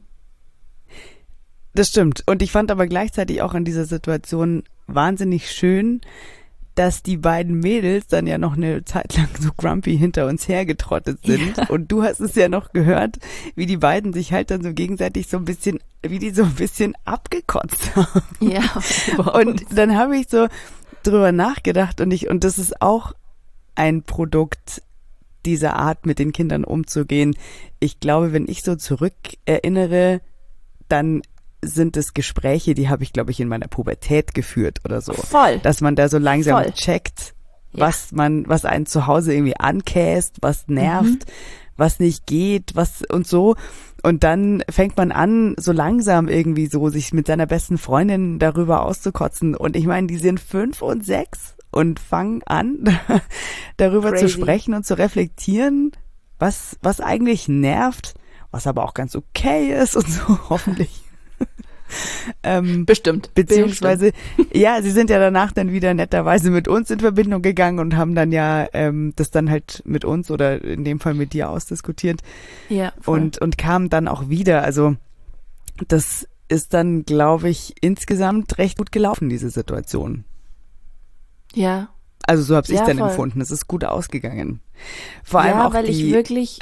Das stimmt. Und ich fand aber gleichzeitig auch in dieser Situation wahnsinnig schön, dass die beiden Mädels dann ja noch eine Zeit lang so grumpy hinter uns hergetrottet sind. Ja. Und du hast es ja noch gehört, wie die beiden sich halt dann so gegenseitig so ein bisschen abgekotzt haben. Ja. Und dann habe ich so drüber nachgedacht und das ist auch ein Produkt dieser Art, mit den Kindern umzugehen. Ich glaube, wenn ich so zurück erinnere, dann sind es Gespräche, die habe ich, glaube ich, in meiner Pubertät geführt oder so. Voll. Dass man da so langsam checkt, was einen zu Hause irgendwie ankäst, was nervt, was nicht geht, was und so. Und dann fängt man an, so langsam irgendwie so, sich mit seiner besten Freundin darüber auszukotzen. Und ich meine, die sind 5 und 6 und fangen an, darüber zu sprechen und zu reflektieren, was eigentlich nervt, was aber auch ganz okay ist und so, hoffentlich. Bestimmt. Beziehungsweise, ja, sie sind ja danach dann wieder netterweise mit uns in Verbindung gegangen und haben dann ja das dann halt mit uns oder in dem Fall mit dir ausdiskutiert. Ja, voll. Und kamen dann auch wieder. Also das ist dann, glaube ich, insgesamt recht gut gelaufen, diese Situation. Ja. Also so habe ich dann voll. empfunden. Es ist gut ausgegangen. Vor allem auch weil ich wirklich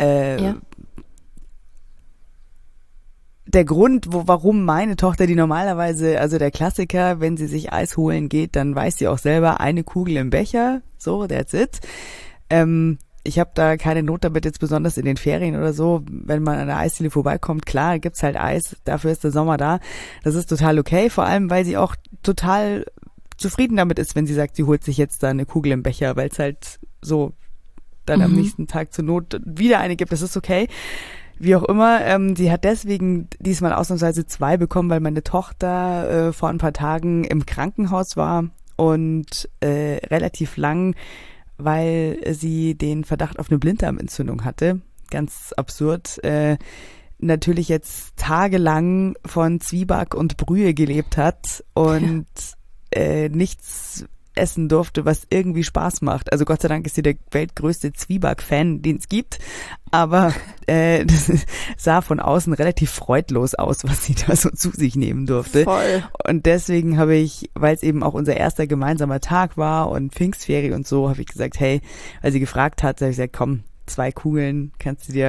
der Grund, warum meine Tochter, die normalerweise, also der Klassiker, wenn sie sich Eis holen geht, dann weiß sie auch selber, eine Kugel im Becher, so, that's it. Ich habe da keine Not damit, jetzt besonders in den Ferien oder so, wenn man an der Eisdiele vorbeikommt, klar, gibt's halt Eis, dafür ist der Sommer da. Das ist total okay, vor allem, weil sie auch total zufrieden damit ist, wenn sie sagt, sie holt sich jetzt da eine Kugel im Becher, weil es halt so dann am nächsten Tag zur Not wieder eine gibt, das ist okay. Wie auch immer, sie hat deswegen diesmal ausnahmsweise 2 bekommen, weil meine Tochter vor ein paar Tagen im Krankenhaus war und relativ lang, weil sie den Verdacht auf eine Blinddarmentzündung hatte. Ganz absurd. Natürlich jetzt tagelang von Zwieback und Brühe gelebt hat und nichts essen durfte, was irgendwie Spaß macht. Also Gott sei Dank ist sie der weltgrößte Zwieback-Fan, den es gibt. Aber das sah von außen relativ freudlos aus, was sie da so zu sich nehmen durfte. Voll. Und deswegen habe ich, weil es eben auch unser erster gemeinsamer Tag war und Pfingstferie und so, habe ich gesagt, hey, weil sie gefragt hat, habe ich gesagt, komm, 2 Kugeln kannst du dir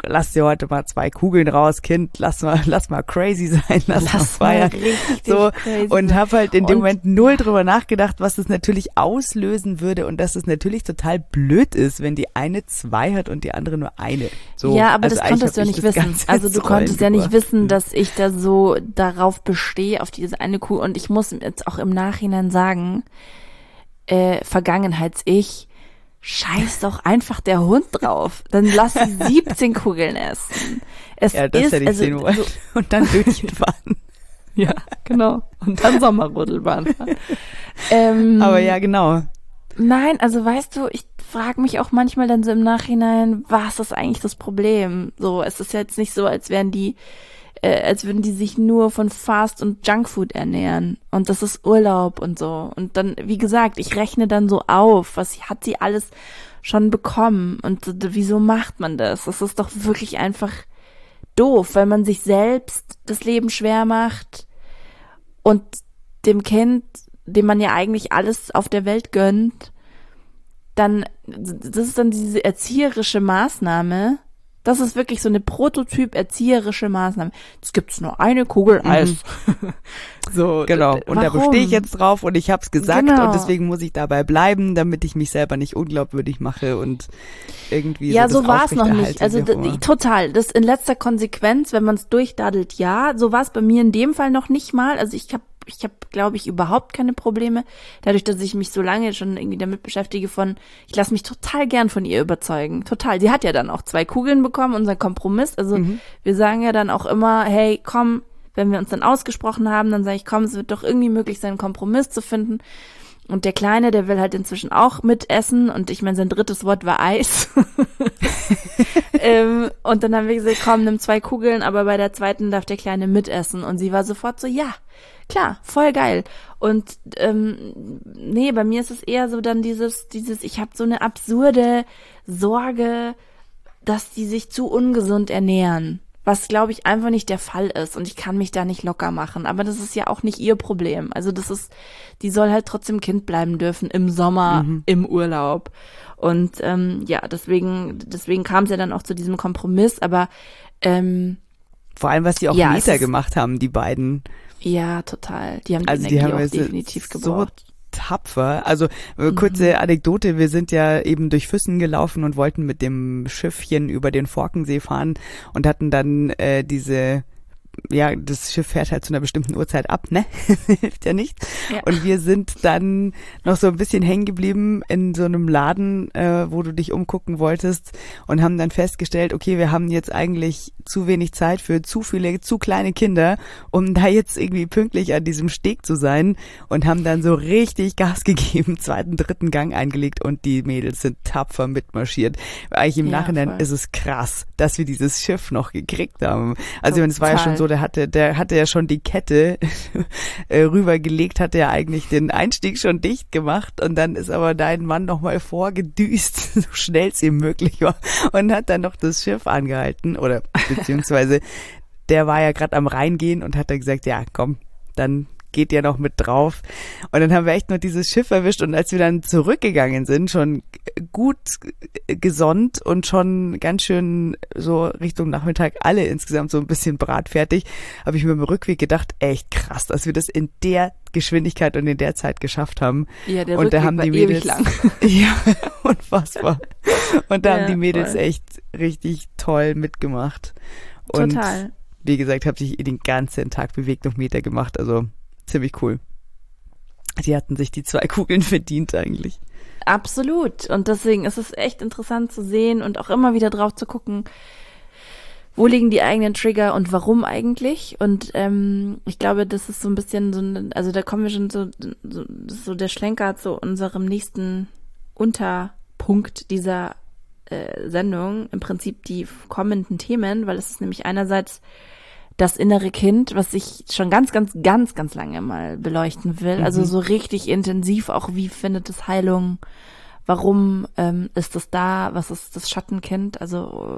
lass dir heute mal 2 Kugeln raus, Kind, lass mal crazy sein, lass mal feiern. So, und habe halt in dem Moment null drüber nachgedacht, was es natürlich auslösen würde und dass es natürlich total blöd ist, wenn die eine 2 hat und die andere nur eine. So, ja, aber also das konntest du ja nicht wissen. Also du konntest ja nicht wissen, dass ich da so darauf bestehe, auf diese eine Kugel. Und ich muss jetzt auch im Nachhinein sagen, Vergangenheits-Ich, scheiß doch einfach der Hund drauf. Dann lass sie 17 Kugeln essen. Ja, das hätte ich sehen wollen. Und dann Dötchen fahren. Ja, genau. Und dann Sommerrodelbahn fahren. Aber ja, genau. Nein, also weißt du, ich frage mich auch manchmal dann so im Nachhinein, was ist eigentlich das Problem? So, es ist jetzt nicht so, als würden die sich nur von Fast- und Junkfood ernähren. Und das ist Urlaub und so. Und dann, wie gesagt, ich rechne dann so auf, was hat sie alles schon bekommen? Und wieso macht man das? Das ist doch wirklich einfach doof, weil man sich selbst das Leben schwer macht und dem Kind, dem man ja eigentlich alles auf der Welt gönnt, dann, das ist dann diese erzieherische Maßnahme. Das ist wirklich so eine Prototyp-erzieherische Maßnahme. Es gibt nur eine Kugel Eis. So, genau. Und da bestehe ich jetzt drauf und ich habe es gesagt und deswegen muss ich dabei bleiben, damit ich mich selber nicht unglaubwürdig mache und irgendwie ja, so war es noch nicht. Also total. Das in letzter Konsequenz, wenn man es durchdaddelt, ja. So war es bei mir in dem Fall noch nicht mal. Also ich habe, glaube ich, überhaupt keine Probleme. Dadurch, dass ich mich so lange schon irgendwie damit beschäftige ich lasse mich total gern von ihr überzeugen. Total. Sie hat ja dann auch 2 Kugeln bekommen, unser Kompromiss. Also wir sagen ja dann auch immer, hey, komm, wenn wir uns dann ausgesprochen haben, dann sage ich, komm, es wird doch irgendwie möglich sein, einen Kompromiss zu finden. Und der Kleine, der will halt inzwischen auch mitessen. Und ich meine, sein drittes Wort war Eis. Und dann haben wir gesagt, komm, nimm 2 Kugeln, aber bei der zweiten darf der Kleine mitessen. Und sie war sofort so, ja, klar, voll geil. Und nee, bei mir ist es eher so dann dieses, ich habe so eine absurde Sorge, dass die sich zu ungesund ernähren. Was, glaube ich, einfach nicht der Fall ist. Und ich kann mich da nicht locker machen. Aber das ist ja auch nicht ihr Problem. Also die soll halt trotzdem Kind bleiben dürfen im Sommer, im Urlaub. Und ja, deswegen kam es ja dann auch zu diesem Kompromiss. Aber vor allem, was die auch Meter gemacht haben, die beiden. Ja, total. Die haben also die Energie haben auch definitiv gebraucht. So tapfer. Also kurze Anekdote, wir sind ja eben durch Füssen gelaufen und wollten mit dem Schiffchen über den Forkensee fahren und hatten dann das Schiff fährt halt zu einer bestimmten Uhrzeit ab, ne? Hilft ja nicht. Ja. Und wir sind dann noch so ein bisschen hängen geblieben in so einem Laden, wo du dich umgucken wolltest und haben dann festgestellt, okay, wir haben jetzt eigentlich zu wenig Zeit für zu viele, zu kleine Kinder, um da jetzt irgendwie pünktlich an diesem Steg zu sein und haben dann so richtig Gas gegeben, 2., 3. Gang eingelegt und die Mädels sind tapfer mitmarschiert. Eigentlich im Nachhinein voll. Ist es krass, dass wir dieses Schiff noch gekriegt haben. Also es war ja schon so, der hatte ja schon die Kette rübergelegt, hatte ja eigentlich den Einstieg schon dicht gemacht und dann ist aber dein Mann nochmal vorgedüst, so schnell es ihm möglich war und hat dann noch das Schiff angehalten oder beziehungsweise der war ja gerade am Reingehen und hat dann gesagt, ja komm, dann geht ja noch mit drauf. Und dann haben wir echt nur dieses Schiff erwischt und als wir dann zurückgegangen sind, schon gut gesonnt und schon ganz schön so Richtung Nachmittag alle insgesamt so ein bisschen bratfertig, habe ich mir im Rückweg gedacht, echt krass, dass wir das in der Geschwindigkeit und in der Zeit geschafft haben. Ja, der und Rückweg da haben die war Mädels, ewig lang. Ja, unfassbar. Und da haben die Mädels voll. echt richtig toll mitgemacht. Und total. Wie gesagt, habe sich den ganzen Tag bewegt und Meter gemacht, also ziemlich cool. Die hatten sich die 2 Kugeln verdient eigentlich. Absolut. Und deswegen ist es echt interessant zu sehen und auch immer wieder drauf zu gucken, wo liegen die eigenen Trigger und warum eigentlich. Und ich glaube, das ist so ein bisschen also da kommen wir schon so der Schlenker zu unserem nächsten Unterpunkt dieser Sendung. Im Prinzip die kommenden Themen, weil es ist nämlich einerseits das innere Kind, was ich schon ganz, ganz, ganz, ganz lange mal beleuchten will. Also so richtig intensiv auch, wie findet es Heilung? Warum ist es da? Was ist das Schattenkind? Also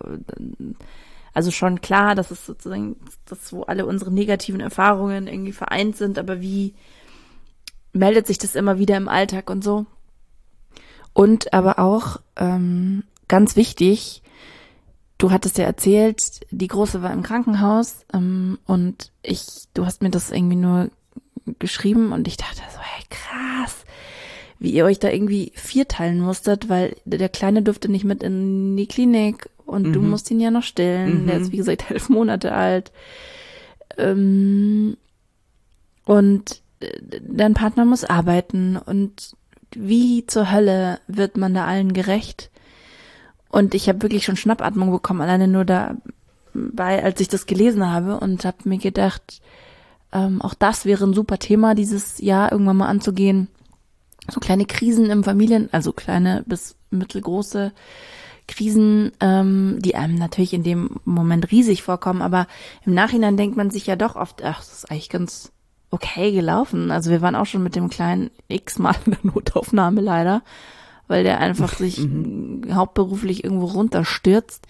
schon klar, dass es sozusagen das, wo alle unsere negativen Erfahrungen irgendwie vereint sind, aber wie meldet sich das immer wieder im Alltag und so? Und aber auch ganz wichtig, du hattest ja erzählt, die Große war im Krankenhaus und du hast mir das irgendwie nur geschrieben und ich dachte so, hey, krass, wie ihr euch da irgendwie vierteilen musstet, weil der Kleine durfte nicht mit in die Klinik und du musst ihn ja noch stillen. Der ist, wie gesagt, 11 Monate alt. Und dein Partner muss arbeiten und wie zur Hölle wird man da allen gerecht? Und ich habe wirklich schon Schnappatmung bekommen, alleine nur dabei, als ich das gelesen habe und habe mir gedacht, auch das wäre ein super Thema, dieses Jahr irgendwann mal anzugehen. So kleine Krisen im also kleine bis mittelgroße Krisen, die einem natürlich in dem Moment riesig vorkommen, aber im Nachhinein denkt man sich ja doch oft, ach, das ist eigentlich ganz okay gelaufen. Also wir waren auch schon mit dem Kleinen x-mal in der Notaufnahme leider, weil der einfach sich hauptberuflich irgendwo runterstürzt.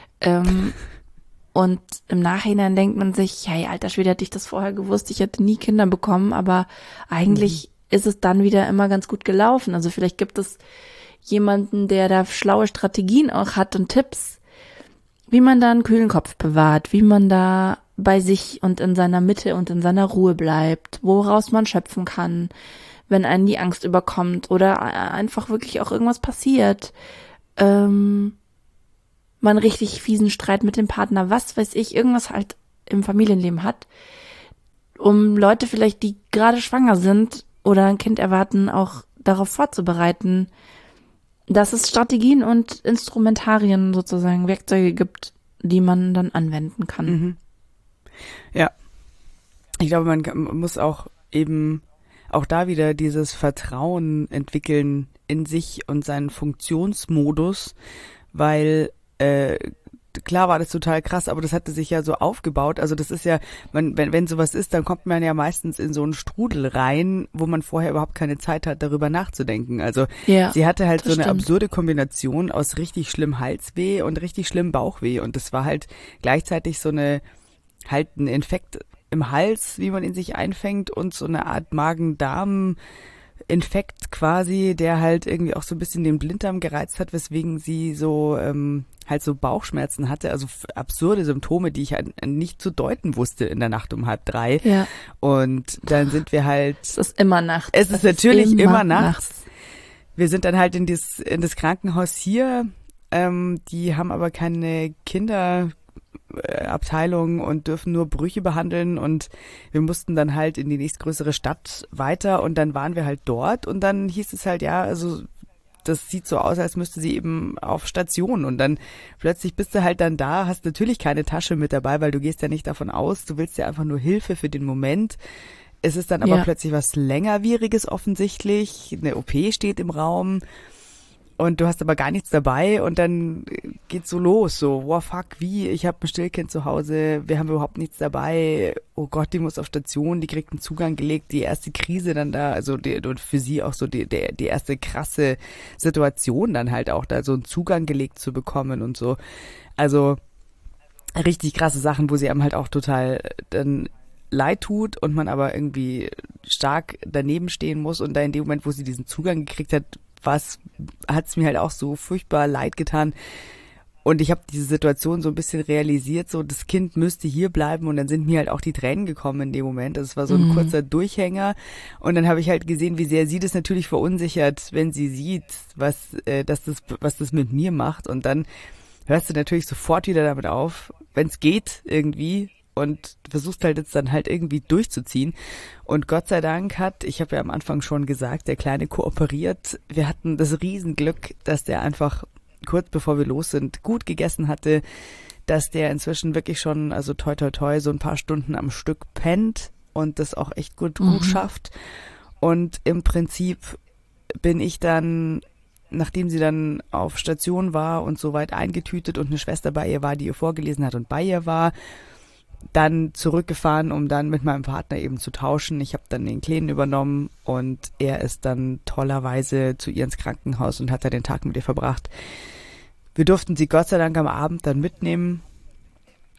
Und im Nachhinein denkt man sich, hey, alter Schwede, hätte ich das vorher gewusst, ich hätte nie Kinder bekommen, aber eigentlich ist es dann wieder immer ganz gut gelaufen. Also vielleicht gibt es jemanden, der da schlaue Strategien auch hat und Tipps, wie man da einen kühlen Kopf bewahrt, wie man da bei sich und in seiner Mitte und in seiner Ruhe bleibt, woraus man schöpfen kann, wenn einen die Angst überkommt oder einfach wirklich auch irgendwas passiert. Man richtig fiesen Streit mit dem Partner, was weiß ich, irgendwas halt im Familienleben hat, um Leute vielleicht, die gerade schwanger sind oder ein Kind erwarten, auch darauf vorzubereiten, dass es Strategien und Instrumentarien sozusagen, Werkzeuge gibt, die man dann anwenden kann. Ja, ich glaube, man muss auch eben auch da wieder dieses Vertrauen entwickeln in sich und seinen Funktionsmodus, weil klar war das total krass, aber das hatte sich ja so aufgebaut. Also das ist ja, wenn sowas ist, dann kommt man ja meistens in so einen Strudel rein, wo man vorher überhaupt keine Zeit hat, darüber nachzudenken. Also Ja, sie hatte halt so das eine stimmt. absurde Kombination aus richtig schlimm Halsweh und richtig schlimm Bauchweh. Und das war halt gleichzeitig so ein Infekt im Hals, wie man ihn sich einfängt, und so eine Art Magen-Darm-Infekt quasi, der halt irgendwie auch so ein bisschen den Blinddarm gereizt hat, weswegen sie so halt so Bauchschmerzen hatte, also absurde Symptome, die ich halt nicht zu deuten wusste in der Nacht um 2:30. Ja, Und dann sind wir halt, es ist immer nachts. es ist natürlich immer nachts. Wir sind dann halt in das Krankenhaus hier, die haben aber keine Kinderabteilung und dürfen nur Brüche behandeln, und wir mussten dann halt in die nächstgrößere Stadt weiter, und dann waren wir halt dort, und dann hieß es halt, ja, also das sieht so aus, als müsste sie eben auf Station, und dann plötzlich bist du halt dann da, hast natürlich keine Tasche mit dabei, weil du gehst ja nicht davon aus, du willst ja einfach nur Hilfe für den Moment. Es ist dann aber plötzlich was längerwieriges offensichtlich, eine OP steht im Raum und du hast aber gar nichts dabei, und dann geht's so los, so, wow, fuck, wie, ich habe ein Stillkind zu Hause, wir haben überhaupt nichts dabei, oh Gott, die muss auf Station, die kriegt einen Zugang gelegt, die erste Krise dann da, also und für sie auch so die erste krasse Situation dann halt auch da, so einen Zugang gelegt zu bekommen und so, also richtig krasse Sachen, wo sie einem halt auch total dann leid tut und man aber irgendwie stark daneben stehen muss, und da in dem Moment, wo sie diesen Zugang gekriegt hat, hat es mir halt auch so furchtbar leid getan. Und ich habe diese Situation so ein bisschen realisiert, so das Kind müsste hier bleiben, und dann sind mir halt auch die Tränen gekommen in dem Moment. Also es war so ein kurzer Durchhänger, und dann habe ich halt gesehen, wie sehr sie das natürlich verunsichert, wenn sie sieht, was das mit mir macht, und dann hörst du natürlich sofort wieder damit auf, wenn es geht irgendwie, und versuchst halt jetzt dann halt irgendwie durchzuziehen. Und Gott sei Dank ich habe ja am Anfang schon gesagt, der Kleine kooperiert. Wir hatten das Riesenglück, dass der einfach kurz bevor wir los sind, gut gegessen hatte, dass der inzwischen wirklich schon, also toi toi toi, so ein paar Stunden am Stück pennt und das auch echt gut schafft. Und im Prinzip bin ich dann, nachdem sie dann auf Station war und soweit eingetütet und eine Schwester bei ihr war, die ihr vorgelesen hat und bei ihr war, dann zurückgefahren, um dann mit meinem Partner eben zu tauschen. Ich habe dann den Kleinen übernommen, und er ist dann tollerweise zu ihr ins Krankenhaus und hat da den Tag mit ihr verbracht. Wir durften sie Gott sei Dank am Abend dann mitnehmen,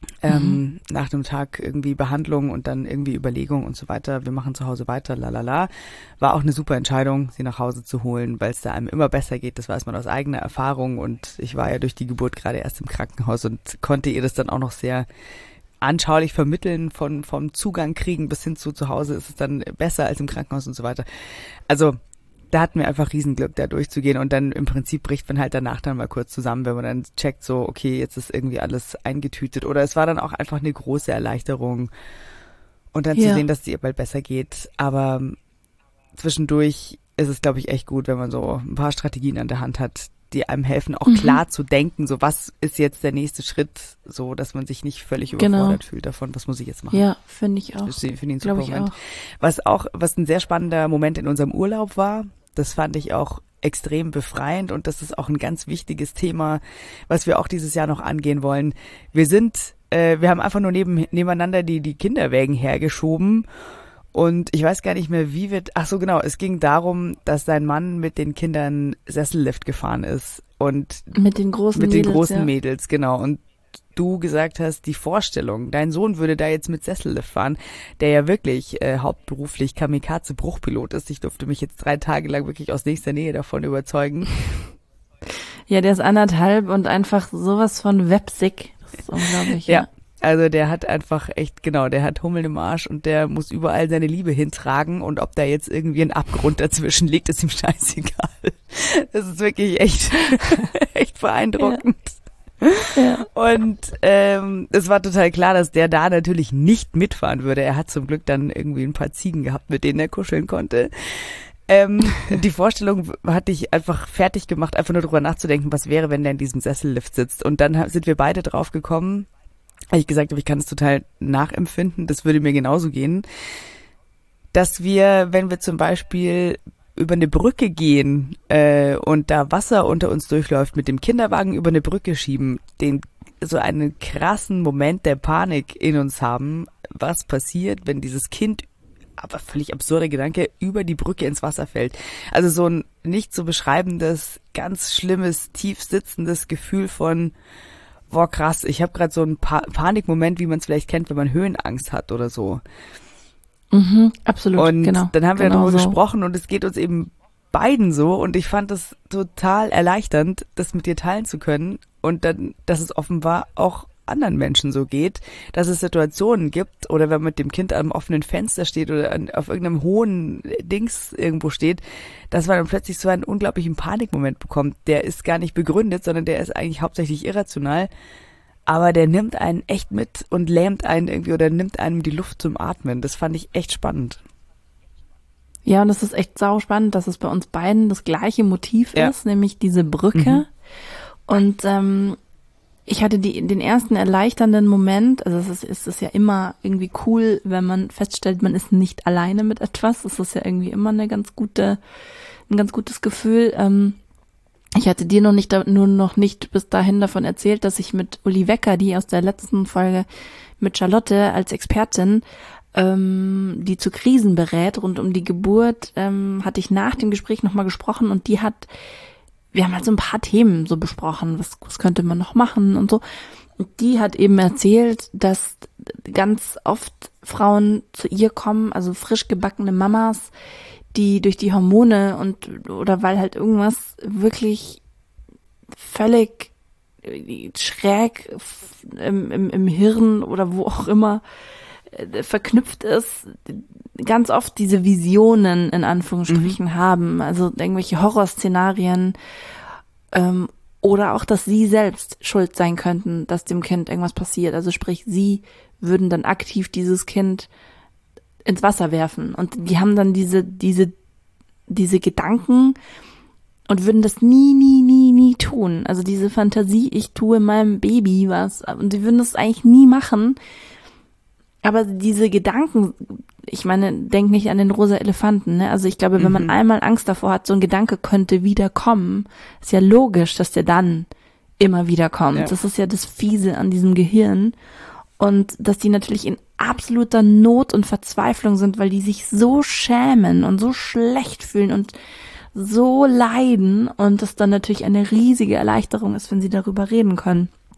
nach einem Tag irgendwie Behandlung und dann irgendwie Überlegung und so weiter. Wir machen zu Hause weiter, lalala. War auch eine super Entscheidung, sie nach Hause zu holen, weil es da einem immer besser geht. Das weiß man aus eigener Erfahrung und ich war ja durch die Geburt gerade erst im Krankenhaus und konnte ihr das dann auch noch sehr anschaulich vermitteln, vom Zugang kriegen bis hin zu Hause ist es dann besser als im Krankenhaus und so weiter. Also da hatten wir einfach Riesenglück, da durchzugehen und dann im Prinzip bricht man halt danach dann mal kurz zusammen, wenn man dann checkt, so okay, jetzt ist irgendwie alles eingetütet oder es war dann auch einfach eine große Erleichterung und dann zu sehen, dass es ihr bald besser geht, aber zwischendurch ist es, glaube ich, echt gut, wenn man so ein paar Strategien an der Hand hat, die einem helfen, auch klar zu denken, so was ist jetzt der nächste Schritt, so dass man sich nicht völlig überfordert fühlt davon, was muss ich jetzt machen. Ja, finde ich auch. Das finde ich ein super Moment. Was ein sehr spannender Moment in unserem Urlaub war, das fand ich auch extrem befreiend und das ist auch ein ganz wichtiges Thema, was wir auch dieses Jahr noch angehen wollen. Wir haben einfach nur nebeneinander die Kinderwägen hergeschoben und ich weiß gar nicht mehr, es ging darum, dass sein Mann mit den Kindern Sessellift gefahren ist und mit den großen Mädels, genau. Und du gesagt hast, die Vorstellung, dein Sohn würde da jetzt mit Sessellift fahren, der ja wirklich hauptberuflich Kamikaze-Bruchpilot ist. Ich durfte mich jetzt 3 Tage lang wirklich aus nächster Nähe davon überzeugen. Ja, der ist 1,5 und einfach sowas von websick. Das ist unglaublich. Ja. Also der hat einfach der hat Hummeln im Arsch und der muss überall seine Liebe hintragen und ob da jetzt irgendwie ein Abgrund dazwischen liegt, ist ihm scheißegal. Das ist wirklich echt beeindruckend. Ja. Und es war total klar, dass der da natürlich nicht mitfahren würde. Er hat zum Glück dann irgendwie ein paar Ziegen gehabt, mit denen er kuscheln konnte. Die Vorstellung hatte ich einfach fertig gemacht, einfach nur drüber nachzudenken, was wäre, wenn der in diesem Sessellift sitzt. Und dann sind wir beide drauf gekommen, weil ich gesagt habe, ich kann es total nachempfinden, das würde mir genauso gehen, dass wir, wenn wir zum Beispiel über eine Brücke gehen und da Wasser unter uns durchläuft, mit dem Kinderwagen über eine Brücke schieben, so einen krassen Moment der Panik in uns haben, was passiert, wenn dieses Kind, aber völlig absurder Gedanke, über die Brücke ins Wasser fällt. Also so ein nicht zu beschreibendes, ganz schlimmes, tief sitzendes Gefühl von, boah krass, ich habe gerade so einen Panikmoment, wie man es vielleicht kennt, wenn man Höhenangst hat oder so. Absolut, und genau. Dann haben wir darüber gesprochen und es geht uns eben beiden so und ich fand es total erleichternd, das mit dir teilen zu können und dann, dass es offenbar auch anderen Menschen so geht, dass es Situationen gibt oder wenn man mit dem Kind am offenen Fenster steht oder auf irgendeinem hohen Dings irgendwo steht, dass man dann plötzlich so einen unglaublichen Panikmoment bekommt. Der ist gar nicht begründet, sondern der ist eigentlich hauptsächlich irrational. Aber der nimmt einen echt mit und lähmt einen irgendwie oder nimmt einem die Luft zum Atmen. Das fand ich echt spannend. Ja, und das ist echt sau spannend, dass es bei uns beiden das gleiche Motiv ist, nämlich diese Brücke. Und ich hatte den ersten erleichternden Moment, also es ist ja immer irgendwie cool, wenn man feststellt, man ist nicht alleine mit etwas. Das ist ja irgendwie immer ein ganz gutes Gefühl. Ich hatte dir noch nicht bis dahin davon erzählt, dass ich mit Uli Wecker, die aus der letzten Folge mit Charlotte als Expertin, die zu Krisen berät rund um die Geburt, hatte ich nach dem Gespräch nochmal gesprochen und wir haben halt so ein paar Themen so besprochen, was könnte man noch machen und so. Und die hat eben erzählt, dass ganz oft Frauen zu ihr kommen, also frisch gebackene Mamas, die durch die Hormone oder weil halt irgendwas wirklich völlig schräg im Hirn oder wo auch immer verknüpft ist, ganz oft diese Visionen in Anführungsstrichen haben, also irgendwelche Horrorszenarien oder auch, dass sie selbst schuld sein könnten, dass dem Kind irgendwas passiert. Also sprich, sie würden dann aktiv dieses Kind ins Wasser werfen und die haben dann diese Gedanken und würden das nie tun. Also diese Fantasie, ich tue meinem Baby was und sie würden das eigentlich nie machen. Aber diese Gedanken, ich meine, denk nicht an den rosa Elefanten, ne? Also ich glaube, wenn man einmal Angst davor hat, so ein Gedanke könnte wiederkommen, ist ja logisch, dass der dann immer wieder kommt. Ja. Das ist ja das Fiese an diesem Gehirn. Und dass die natürlich in absoluter Not und Verzweiflung sind, weil die sich so schämen und so schlecht fühlen und so leiden und das dann natürlich eine riesige Erleichterung ist, wenn sie darüber reden können.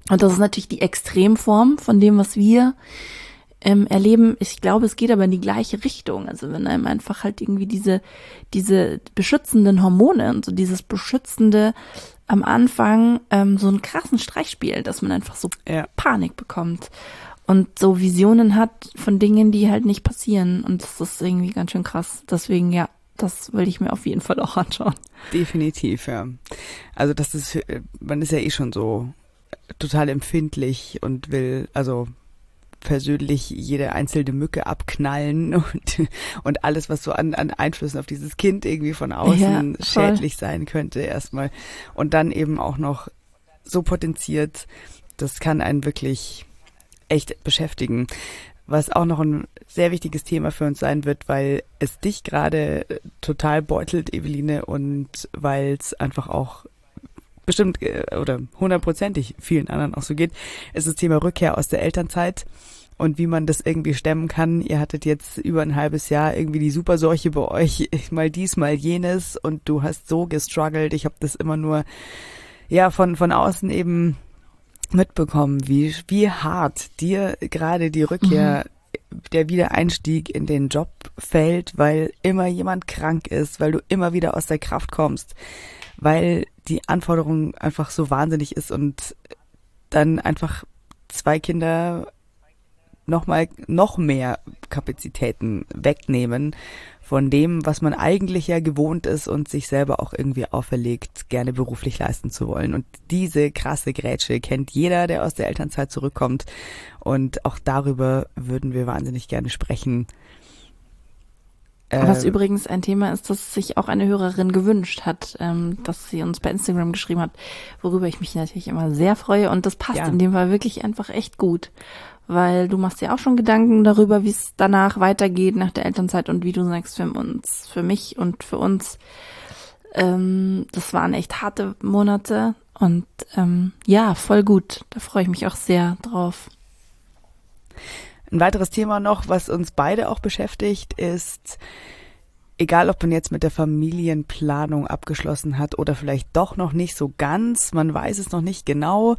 Und das ist natürlich die Extremform von dem, was wir erleben. Ich glaube, es geht aber in die gleiche Richtung. Also wenn einem einfach halt irgendwie diese beschützenden Hormone und so dieses Beschützende am Anfang so einen krassen Streich spielt, dass man einfach so Panik bekommt und so Visionen hat von Dingen, die halt nicht passieren. Und das ist irgendwie ganz schön krass. Deswegen, ja, das will ich mir auf jeden Fall auch anschauen. Definitiv, ja. Also das ist, man ist ja eh schon so total empfindlich und will, also persönlich jede einzelne Mücke abknallen und alles, was so an Einflüssen auf dieses Kind irgendwie von außen schädlich sein könnte erstmal. Und dann eben auch noch so potenziert, das kann einen wirklich echt beschäftigen. Was auch noch ein sehr wichtiges Thema für uns sein wird, weil es dich gerade total beutelt, Eveline, und weil es einfach auch bestimmt oder 100%ig vielen anderen auch so geht, ist das Thema Rückkehr aus der Elternzeit und wie man das irgendwie stemmen kann. Ihr hattet jetzt über ein halbes Jahr irgendwie die Superseuche bei euch, mal dies, mal jenes, und du hast so gestruggelt. Ich habe das immer nur von außen eben mitbekommen, wie hart dir gerade die Rückkehr, der Wiedereinstieg in den Job fällt, weil immer jemand krank ist, weil du immer wieder aus der Kraft kommst, weil die Anforderung einfach so wahnsinnig ist und dann einfach 2 Kinder noch mehr Kapazitäten wegnehmen von dem, was man eigentlich ja gewohnt ist und sich selber auch irgendwie auferlegt, gerne beruflich leisten zu wollen. Und diese krasse Grätsche kennt jeder, der aus der Elternzeit zurückkommt. Und auch darüber würden wir wahnsinnig gerne sprechen. Was übrigens ein Thema ist, das sich auch eine Hörerin gewünscht hat, dass sie uns bei Instagram geschrieben hat, worüber ich mich natürlich immer sehr freue. Und das passt in dem Fall wirklich einfach echt gut, weil du machst ja auch schon Gedanken darüber, wie es danach weitergeht nach der Elternzeit, und wie du sagst, für mich und für uns, das waren echt harte Monate und voll gut. Da freue ich mich auch sehr drauf. Ein weiteres Thema noch, was uns beide auch beschäftigt, ist, egal ob man jetzt mit der Familienplanung abgeschlossen hat oder vielleicht doch noch nicht so ganz, man weiß es noch nicht genau,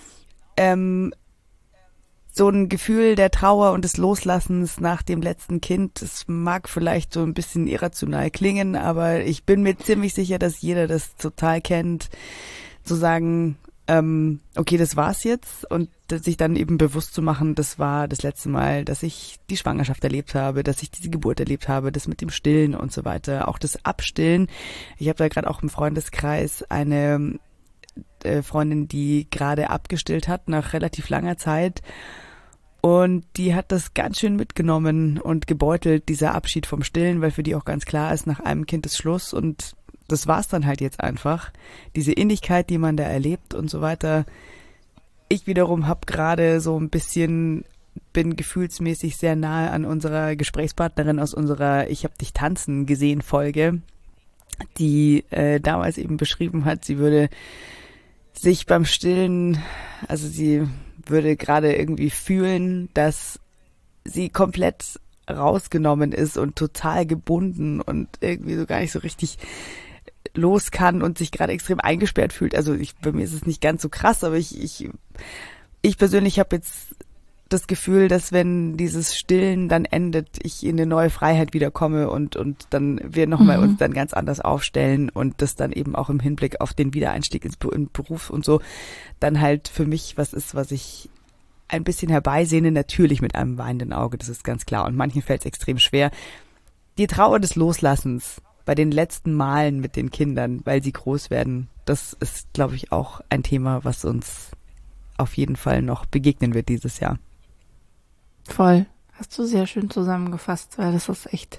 so ein Gefühl der Trauer und des Loslassens nach dem letzten Kind, das mag vielleicht so ein bisschen irrational klingen, aber ich bin mir ziemlich sicher, dass jeder das total kennt, zu sagen, okay, das war's jetzt, und sich dann eben bewusst zu machen, das war das letzte Mal, dass ich die Schwangerschaft erlebt habe, dass ich diese Geburt erlebt habe, das mit dem Stillen und so weiter, auch das Abstillen. Ich habe da gerade auch im Freundeskreis eine Freundin, die gerade abgestillt hat nach relativ langer Zeit, und die hat das ganz schön mitgenommen und gebeutelt, dieser Abschied vom Stillen, weil für die auch ganz klar ist, nach einem Kind ist Schluss, und das war's dann halt jetzt einfach. Diese Innigkeit, die man da erlebt und so weiter. Ich wiederum habe gerade so ein bisschen, bin gefühlsmäßig sehr nahe an unserer Gesprächspartnerin aus unserer Ich hab dich tanzen gesehen Folge, die damals eben beschrieben hat, sie würde sich beim Stillen, also sie würde gerade irgendwie fühlen, dass sie komplett rausgenommen ist und total gebunden und irgendwie so gar nicht so richtig los kann und sich gerade extrem eingesperrt fühlt. Also bei mir ist es nicht ganz so krass, aber ich persönlich habe jetzt das Gefühl, dass wenn dieses Stillen dann endet, ich in eine neue Freiheit wiederkomme und dann wir nochmal uns dann ganz anders aufstellen und das dann eben auch im Hinblick auf den Wiedereinstieg in den Beruf und so dann halt für mich was ist, was ich ein bisschen herbeisehne, natürlich mit einem weinenden Auge, das ist ganz klar, und manchen fällt es extrem schwer. Die Trauer des Loslassens bei den letzten Malen mit den Kindern, weil sie groß werden, das ist, glaube ich, auch ein Thema, was uns auf jeden Fall noch begegnen wird dieses Jahr. Voll. Hast du sehr schön zusammengefasst, weil das ist echt,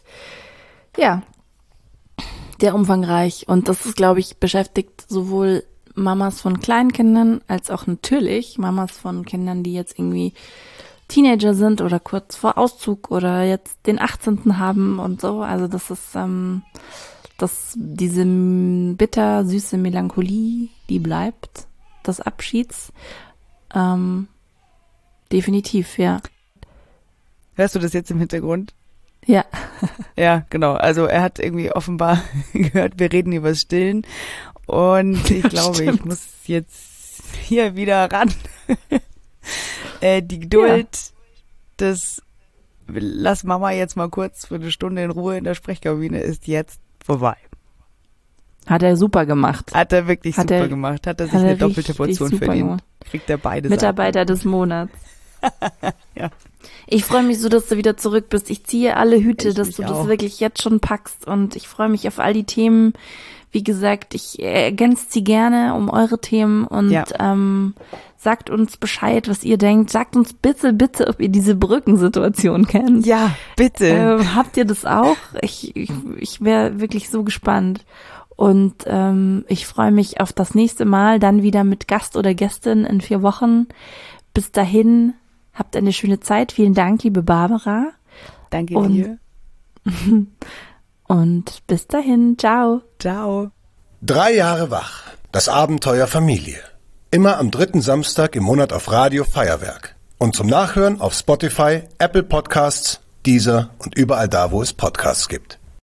sehr umfangreich. Und das ist, glaube ich, beschäftigt sowohl Mamas von kleinen Kindern als auch natürlich Mamas von Kindern, die jetzt irgendwie Teenager sind oder kurz vor Auszug oder jetzt den 18. haben und so. Also das ist diese bitter-süße Melancholie, die bleibt, des Abschieds. Definitiv, ja. Hörst du das jetzt im Hintergrund? Ja. Ja, genau. Also er hat irgendwie offenbar gehört, wir reden über das Stillen. Und ich glaube, ich muss jetzt hier wieder ran Die Geduld, das lass Mama jetzt mal kurz für eine Stunde in Ruhe in der Sprechkabine ist jetzt vorbei. Hat er super gemacht. Hat er wirklich super gemacht. Hat er sich eine doppelte Portion verdient. Gemacht. Kriegt er beides. Mitarbeiter des Monats. Ja. Ich freue mich so, dass du wieder zurück bist. Ich ziehe alle Hüte, dass du das auch wirklich jetzt schon packst. Und ich freue mich auf all die Themen. Wie gesagt, ich ergänze sie gerne um eure Themen. Und sagt uns Bescheid, was ihr denkt. Sagt uns bitte, ob ihr diese Brückensituation kennt. Ja, bitte. Habt ihr das auch? Ich wäre wirklich so gespannt. Und ich freue mich auf das nächste Mal, dann wieder mit Gast oder Gästin in 4 Wochen. Bis dahin, habt eine schöne Zeit. Vielen Dank, liebe Barbara. Danke dir. Und bis dahin, ciao. Ciao. 3 Jahre wach. Das Abenteuer Familie. Immer am 3. Samstag im Monat auf Radio Feuerwerk. Und zum Nachhören auf Spotify, Apple Podcasts, Deezer und überall da, wo es Podcasts gibt.